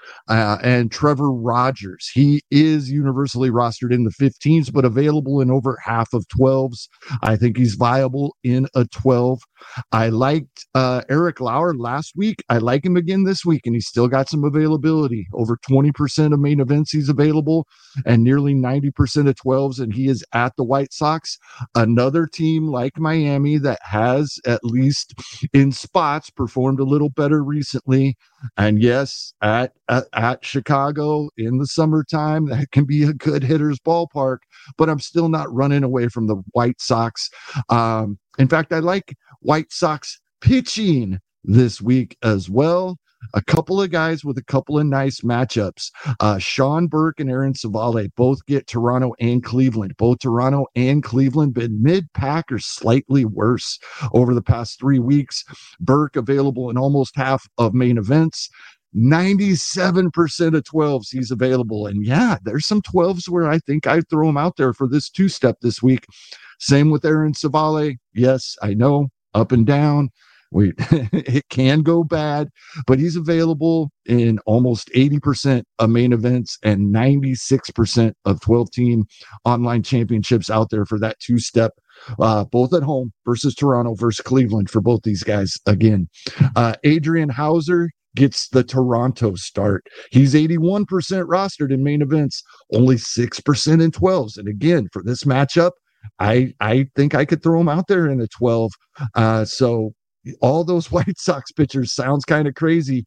uh, and Trevor Rogers. He is universally rostered in the fifteens, but available in over half of twelves. I think he's viable in a twelve. I liked uh, Eric Lauer last week. I like him again this week, and he's still got some availability. Over twenty percent of main events he's available, and nearly ninety percent of twelves, and he is at the White Sox. Another team like Miami that has, at least in spots, performed a little better recently. And yes, at, at at Chicago in the summertime, that can be a good hitter's ballpark, but I'm still not running away from the White Sox. Um, in fact, I like White Sox pitching this week as well. A couple of guys with a couple of nice matchups. Uh, Sean Burke and Aaron Savale both get Toronto and Cleveland. Both Toronto and Cleveland been mid-pack or slightly worse over the past three weeks. Burke available in almost half of main events. ninety-seven percent of twelves he's available. And yeah, there's some twelves where I think I'd throw him out there for this two-step this week. Same with Aaron Savale. Yes, I know, up and down. We it can go bad, but he's available in almost eighty percent of main events and ninety-six percent of twelve-team online championships out there for that two-step, uh, both at home versus Toronto versus Cleveland for both these guys. Again, uh, Adrian Hauser gets the Toronto start. He's eighty-one percent rostered in main events, only six percent in twelves. And again, for this matchup, I I think I could throw him out there in a twelve. Uh, so all those White Sox pitchers sounds kind of crazy.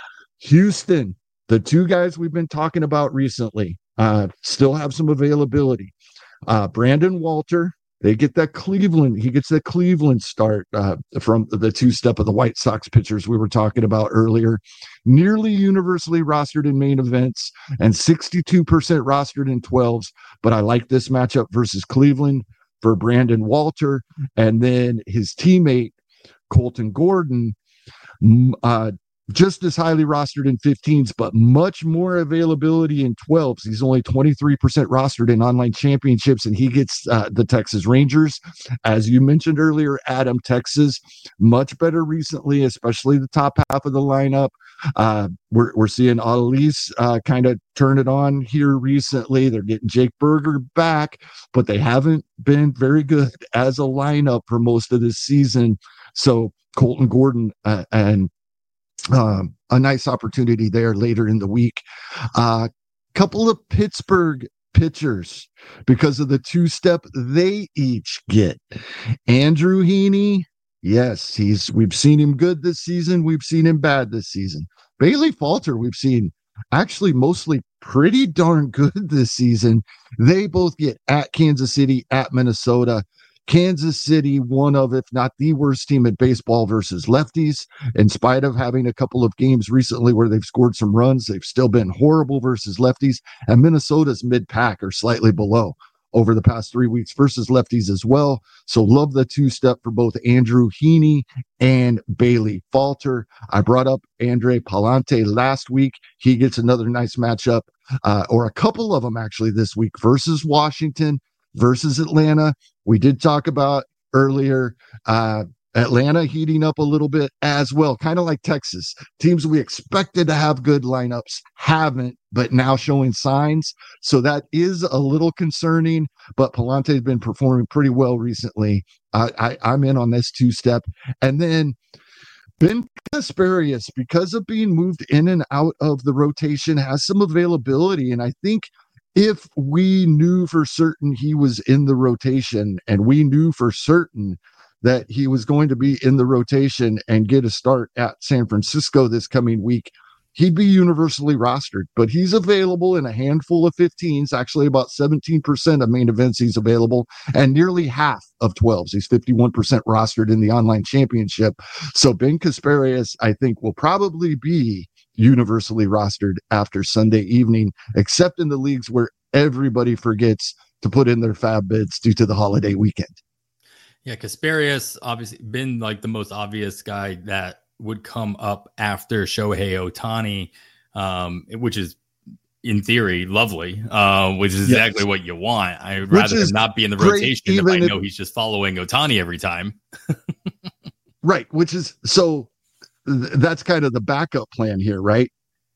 Houston, the two guys we've been talking about recently, uh, still have some availability. Uh, Brandon Walter, they get that Cleveland. He gets the Cleveland start uh, from the two-step of the White Sox pitchers we were talking about earlier. Nearly universally rostered in main events and sixty-two percent rostered in twelves. But I like this matchup versus Cleveland for Brandon Walter. And then his teammate, Colton Gordon, uh, just as highly rostered in fifteens, but much more availability in twelves. He's only twenty-three percent rostered in online championships, and he gets uh, the Texas Rangers. As you mentioned earlier, Adam, Texas, much better recently, especially the top half of the lineup. Uh, we're, we're seeing Adolis uh, kind of turn it on here recently. They're getting Jake Berger back, but they haven't been very good as a lineup for most of this season. So Colton Gordon uh, and um, a nice opportunity there later in the week. A uh, couple of Pittsburgh pitchers because of the two-step they each get. Andrew Heaney, yes, he's we've seen him good this season. We've seen him bad this season. Bailey Falter, we've seen actually mostly pretty darn good this season. They both get at Kansas City, at Minnesota. Kansas City, one of, if not the worst team at baseball versus lefties. In spite of having a couple of games recently where they've scored some runs, they've still been horrible versus lefties. And Minnesota's mid-pack or slightly below over the past three weeks versus lefties as well. So love the two-step for both Andrew Heaney and Bailey Falter. I brought up Andre Palante last week. He gets another nice matchup, uh, or a couple of them actually this week versus Washington, versus Atlanta. We did talk about earlier, uh, Atlanta heating up a little bit as well, kind of like Texas. Teams we expected to have good lineups haven't, but now showing signs. So that is a little concerning, but Palante has been performing pretty well recently. I, I, I'm in on this two-step. And then Ben Kasparius, because of being moved in and out of the rotation, has some availability. And I think if we knew for certain he was in the rotation and we knew for certain that he was going to be in the rotation and get a start at San Francisco this coming week, he'd be universally rostered. But he's available in a handful of fifteens, actually about seventeen percent of main events he's available, and nearly half of twelves. He's fifty-one percent rostered in the online championship. So Ben Kasparius, I think, will probably be universally rostered after Sunday evening, except in the leagues where everybody forgets to put in their fab bids due to the holiday weekend. Yeah, Kasparius obviously been like the most obvious guy that would come up after Shohei Ohtani, um, which is in theory lovely, uh, which is yes. exactly what you want. I'd rather him not be in the rotation if I know if, he's just following Ohtani every time. Right, which is so th- that's kind of the backup plan here, right?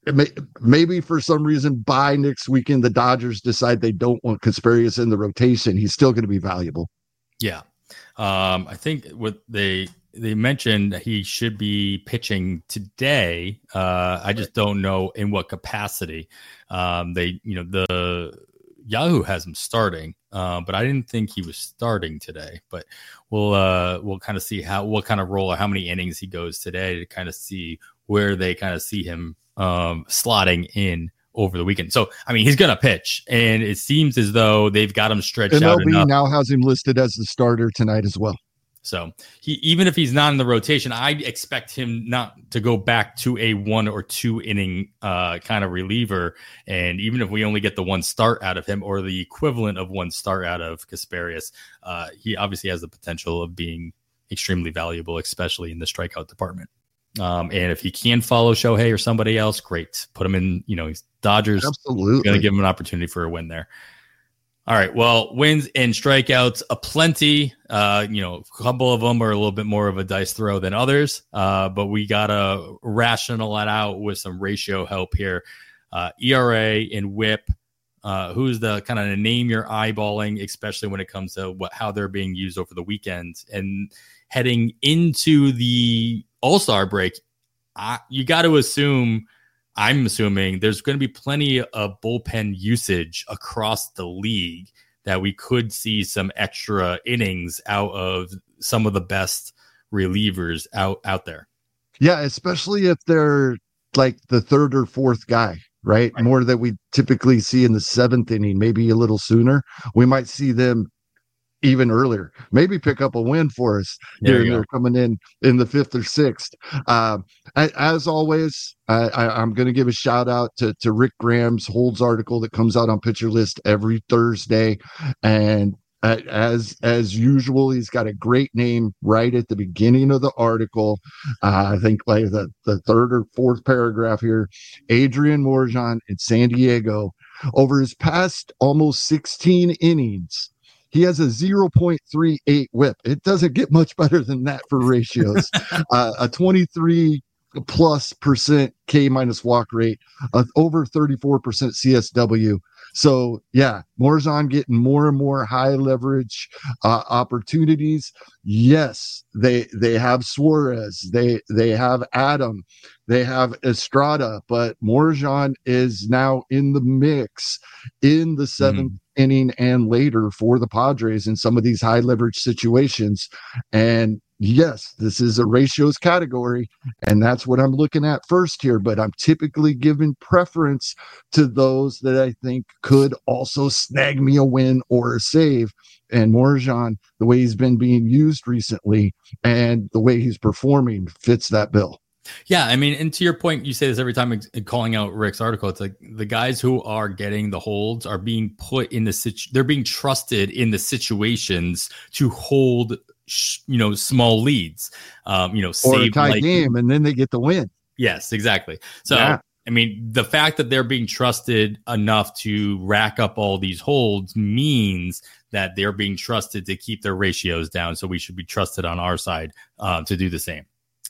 may, maybe for some reason by next weekend the Dodgers decide they don't want Casparius in the rotation, he's still going to be valuable. Yeah, um, I think what they they mentioned he should be pitching today. Uh, I just don't know in what capacity. Um, they, you know, the Yahoo has him starting, uh, but I didn't think he was starting today. But we'll uh, we'll kind of see how what kind of role or how many innings he goes today to kind of see where they kind of see him um, slotting in over the weekend. So, I mean, he's going to pitch, and it seems as though they've got him stretched M L B out enough. Now has him listed as the starter tonight as well. So he, even if he's not in the rotation, I expect him not to go back to a one or two inning uh, kind of reliever. And even if we only get the one start out of him or the equivalent of one start out of Casparius, uh, he obviously has the potential of being extremely valuable, especially in the strikeout department. Um, and if he can follow Shohei or somebody else, great. Put him in, you know, he's Dodgers. Absolutely. Going to give him an opportunity for a win there. All right. Well, wins and strikeouts aplenty. Uh, you know, a couple of them are a little bit more of a dice throw than others. Uh, but we got to rational it out with some ratio help here. Uh, E R A and whip. Uh, who's the kind of name you're eyeballing, especially when it comes to what how they're being used over the weekend and heading into the All-Star break. I, you got to assume. I'm assuming there's going to be plenty of bullpen usage across the league that we could see some extra innings out of some of the best relievers out, out there. Yeah, especially if they're like the third or fourth guy, right? right? More that we typically see in the seventh inning, maybe a little sooner. We might see them even earlier, maybe pick up a win for us here and they're coming in in the fifth or sixth. Uh, as always, I, I, I'm going to give a shout out to, to Rick Graham's Holds article that comes out on Pitcher List every Thursday. And uh, as as usual, he's got a great name right at the beginning of the article. Uh, I think like the, the third or fourth paragraph here, Adrian Morejon in San Diego, over his past almost sixteen innings, he has a zero point three eight whip. It doesn't get much better than that for ratios. uh, a twenty-three plus percent K minus walk rate, uh, over thirty-four percent C S W. So yeah, Morejon getting more and more high leverage uh, opportunities. Yes, they they have Suarez, they they have Adam, they have Estrada, but Morejon is now in the mix in the seventh mm-hmm. inning and later for the Padres in some of these high leverage situations. And yes, this is a ratios category, and that's what I'm looking at first here, but I'm typically giving preference to those that I think could also snag me a win or a save. And Morejon, the way he's been being used recently and the way he's performing fits that bill. Yeah, I mean, and to your point, you say this every time calling out Rick's article. It's like the guys who are getting the holds are being put in the situ- they're being trusted in the situations to hold, you know, small leads, um, you know, or a tie game, and then they get the win. Yes, exactly. So, yeah. I mean, the fact that they're being trusted enough to rack up all these holds means that they're being trusted to keep their ratios down. So we should be trusted on our side uh, to do the same.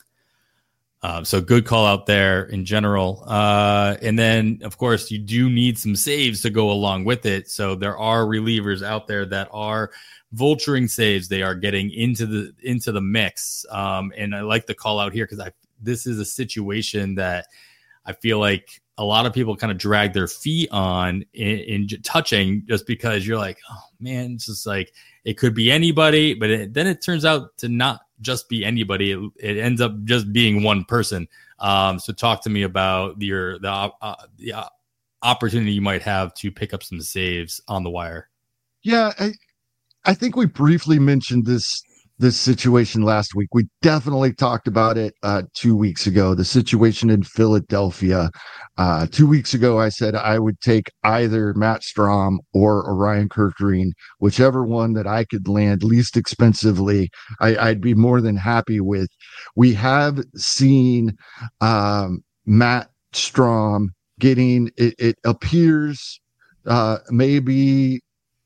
Um, so good call out there in general. Uh, and then, of course, you do need some saves to go along with it. So there are relievers out there that are vulturing saves. They are getting into the into the mix. Um, and I like the call out here because I this is a situation that I feel like a lot of people kind of drag their feet on in, in touching just because you're like, oh, man, it's just like it could be anybody. But it, then it turns out to not just be anybody. It, it ends up just being one person. Um, so talk to me about your the, uh, the uh, opportunity you might have to pick up some saves on the wire. Yeah, I, I think we briefly mentioned this this situation last week. We definitely talked about it uh, two weeks ago, the situation in Philadelphia. Uh, two weeks ago, I said I would take either Matt Strahm or Orion Kerkering, whichever one that I could land least expensively, I, I'd be more than happy with. We have seen um, Matt Strahm getting, it, it appears uh, maybe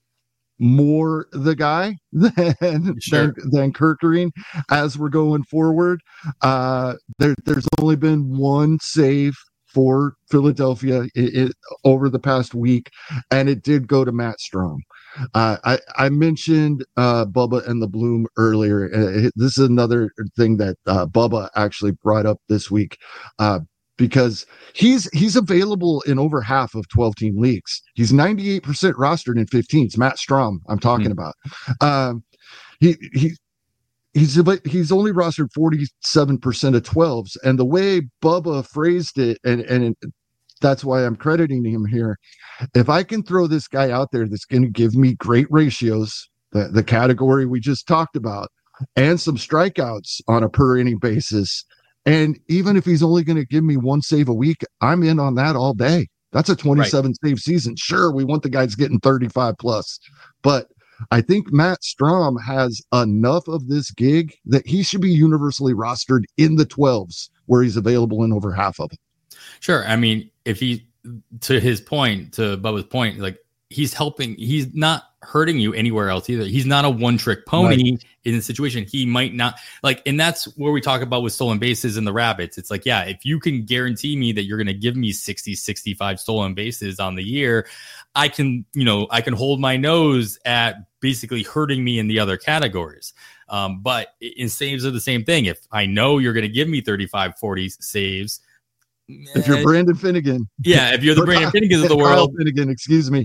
more the guy than sure. than, than Kerkering as we're going forward. Uh, there, there's only been one save for Philadelphia it, it, over the past week, and it did go to Matt Strom. Uh, I, I mentioned uh, Bubba and the Bloom earlier. Uh, this is another thing that uh, Bubba actually brought up this week. Uh, because he's he's available in over half of twelve team leagues. He's ninety-eight percent rostered in fifteen. It's Matt Strom I'm talking mm-hmm. about. Um, he he he's he's only rostered forty-seven percent of twelves, and the way Bubba phrased it, and and that's why I'm crediting him here. If I can throw this guy out there that's going to give me great ratios, the the category we just talked about, and some strikeouts on a per inning basis. And even if he's only going to give me one save a week, I'm in on that all day. That's a twenty-seven right. save season. Sure, we want the guys getting thirty-five plus, but I think Matt Strom has enough of this gig that he should be universally rostered in the twelves where he's available in over half of it. Sure. I mean, if he, to his point, to Bubba's point, like he's helping, he's not hurting you anywhere else either. He's not a one trick pony right. in the situation. He might not like, and that's where we talk about with stolen bases and the rabbits. It's like, yeah, if you can guarantee me that you're going to give me sixty, sixty-five stolen bases on the year, I can, you know, I can hold my nose at basically hurting me in the other categories. Um, but in saves are the same thing. If I know you're going to give me thirty-five, forty saves, if you're Brandon Finnegan, yeah, if you're the Brandon Finnegans of the world, Kyle Finnegan, excuse me,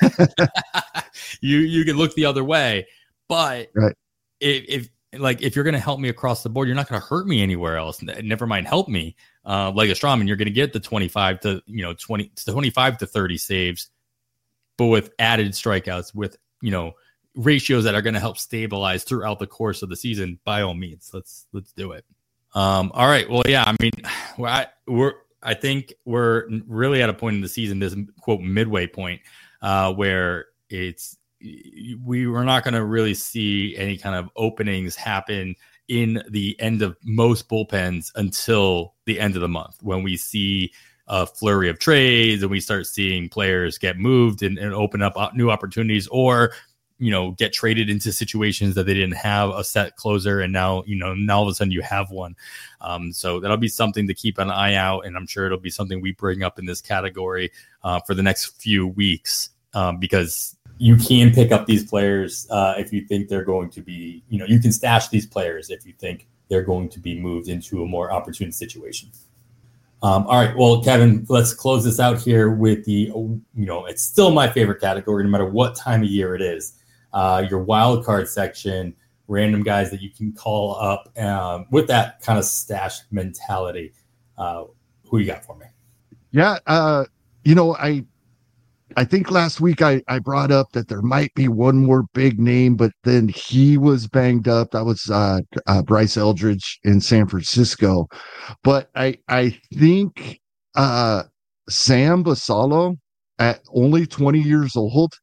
you you can look the other way. But right. if, if like if you're going to help me across the board, you're not going to hurt me anywhere else. Never mind help me, uh, like a Strawman, you're going to get the twenty-five to you know twenty to twenty-five to thirty saves, but with added strikeouts, with you know ratios that are going to help stabilize throughout the course of the season. By all means, let's let's do it. Um, all right. Well, yeah. I mean, we're, I, we're I think we're really at a point in the season, this quote midway point, uh, where it's we were not going to really see any kind of openings happen in the end of most bullpens until the end of the month, when we see a flurry of trades and we start seeing players get moved and, and open up new opportunities, or you know, get traded into situations that they didn't have a set closer. And now, you know, now all of a sudden you have one. Um, so that'll be something to keep an eye out. And I'm sure it'll be something we bring up in this category uh, for the next few weeks, um, because you can pick up these players uh, if you think they're going to be, you know, you can stash these players if you think they're going to be moved into a more opportune situation. Um, all right. Well, Kevin, let's close this out here with the, you know, it's still my favorite category, no matter what time of year it is. Uh, your wild card section, random guys that you can call up um, with that kind of stash mentality. Uh, who you got for me? Yeah, uh, you know, I I think last week I, I brought up that there might be one more big name, but then he was banged up. That was uh, uh, Bryce Eldridge in San Francisco. But I I think uh, Sam Basallo, at only twenty years old,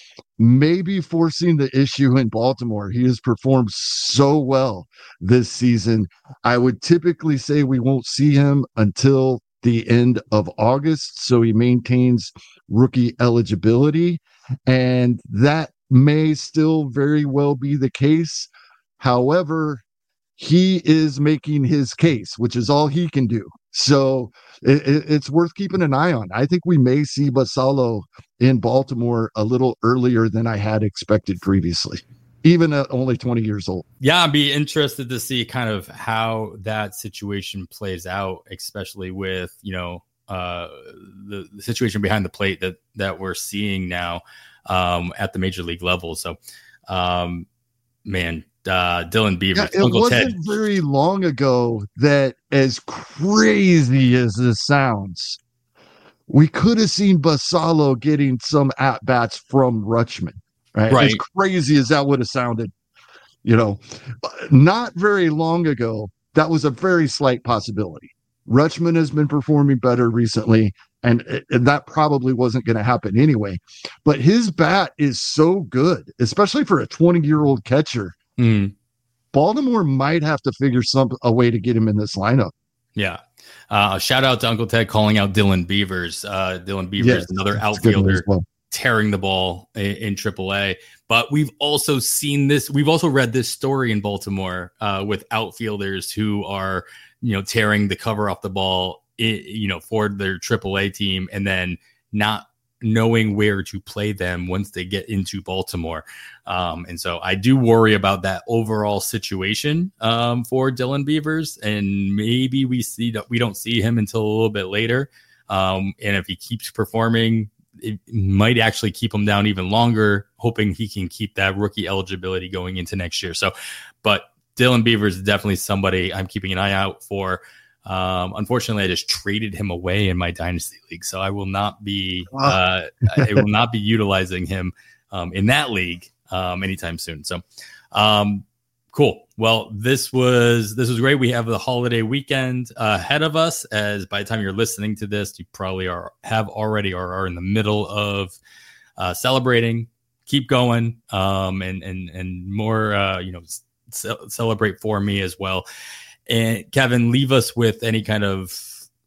maybe forcing the issue in Baltimore. He has performed so well this season. I would typically say we won't see him until the end of August, so he maintains rookie eligibility, and that may still very well be the case. However, he is making his case, which is all he can do. So it, it, it's worth keeping an eye on. I think we may see Basallo in Baltimore a little earlier than I had expected previously, even at only twenty years old. Yeah, I'd be interested to see kind of how that situation plays out, especially with, you know, uh, the, the situation behind the plate that, that we're seeing now um, at the major league level. So, um, man, Uh, Dylan Beavers. Yeah, it Uncle wasn't Ted. very long ago that, as crazy as this sounds, we could have seen Basallo getting some at bats from Rutschman. Right? Right. As crazy as that would have sounded, you know, not very long ago, that was a very slight possibility. Rutschman has been performing better recently, and, and that probably wasn't going to happen anyway. But his bat is so good, especially for a twenty-year-old catcher. Mm. Baltimore might have to figure some a way to get him in this lineup. Yeah. Uh, shout out to Uncle Ted calling out Dylan Beavers. Uh, Dylan Beavers, yes, another outfielder well. tearing the ball in, in triple A. But we've also seen this. We've also read this story in Baltimore uh, with outfielders who are, you know, tearing the cover off the ball it, you know, for their triple A team, and then not knowing where to play them once they get into Baltimore. Um, and so I do worry about that overall situation um, for Dylan Beavers, and maybe we see that we don't see him until a little bit later. Um, and if he keeps performing, it might actually keep him down even longer, hoping he can keep that rookie eligibility going into next year. So, but Dylan Beavers is definitely somebody I'm keeping an eye out for. Um, unfortunately, I just traded him away in my dynasty league, so I will not be uh, I will not be utilizing him um, in that league um, anytime soon. So, um, cool. Well, this was this was great. We have the holiday weekend uh, ahead of us. As by the time you're listening to this, you probably are have already or are in the middle of uh, celebrating. Keep going, um, and and and more. Uh, you know, c- celebrate for me as well. And Kevin, leave us with any kind of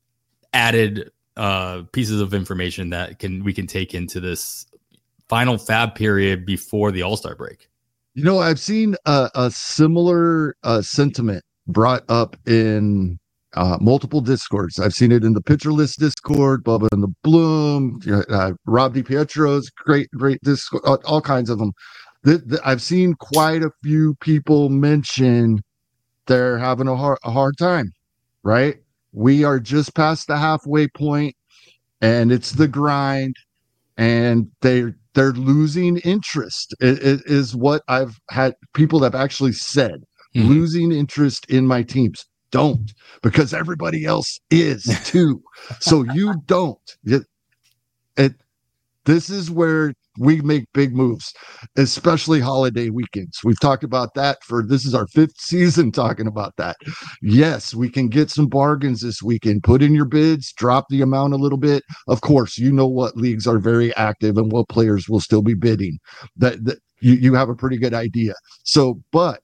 added uh, pieces of information that can we can take into this final fab period before the All-Star break. You know, I've seen a, a similar uh, sentiment brought up in uh, multiple discords. I've seen it in the Pitcher List Discord, Bubba and the Bloom, uh, Rob DiPietro's great, great Discord, all, all kinds of them. The, the, I've seen quite a few people mention they're having a hard, a hard time, right? We are just past the halfway point, and it's the grind, and they they're losing interest. It, it is what I've had people have actually said. Mm-hmm. Losing interest in my teams. Don't, because everybody else is too. So you don't. It, it this is where we make big moves, especially holiday weekends. We've talked about that for this is our fifth season talking about that. Yes, we can get some bargains this weekend. Put in your bids, drop the amount a little bit. Of course, you know what leagues are very active and what players will still be bidding. That, that you, you have a pretty good idea. So, but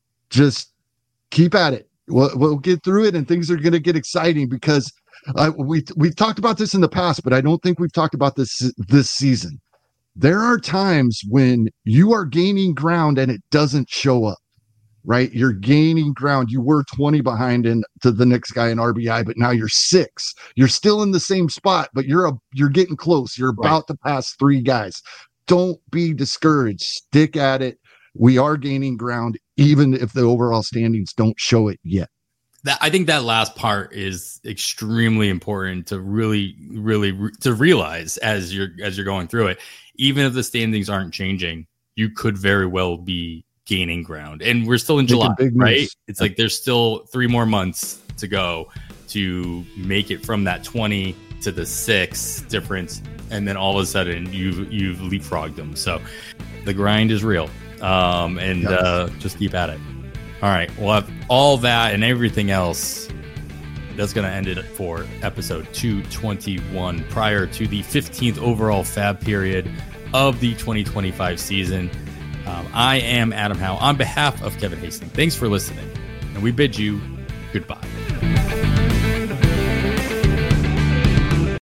just keep at it. We'll, we'll get through it, and things are going to get exciting because uh, we we've talked about this in the past, but I don't think we've talked about this this season. There are times when you are gaining ground and it doesn't show up, right? You're gaining ground. You were twenty behind in to the next guy in R B I, but now you're six. You're still in the same spot, but you're a, you're getting close. You're about right. to pass three guys. Don't be discouraged. Stick at it. We are gaining ground, even if the overall standings don't show it yet. That, I think that last part is extremely important to really, really re- to realize as you're as you're going through it. Even if the standings aren't changing, you could very well be gaining ground. And we're still in July, right? It's like there's still three more months to go to make it from that twenty to the six difference, and then all of a sudden you've you've leapfrogged them. So the grind is real, um, and yes. uh, just keep at it. All right, we'll have all that and everything else. That's going to end it for episode two twenty-one, prior to the fifteenth overall fab period of the twenty twenty-five season. Um, I am Adam Howe on behalf of Kevin Hastings. Thanks for listening, and we bid you goodbye.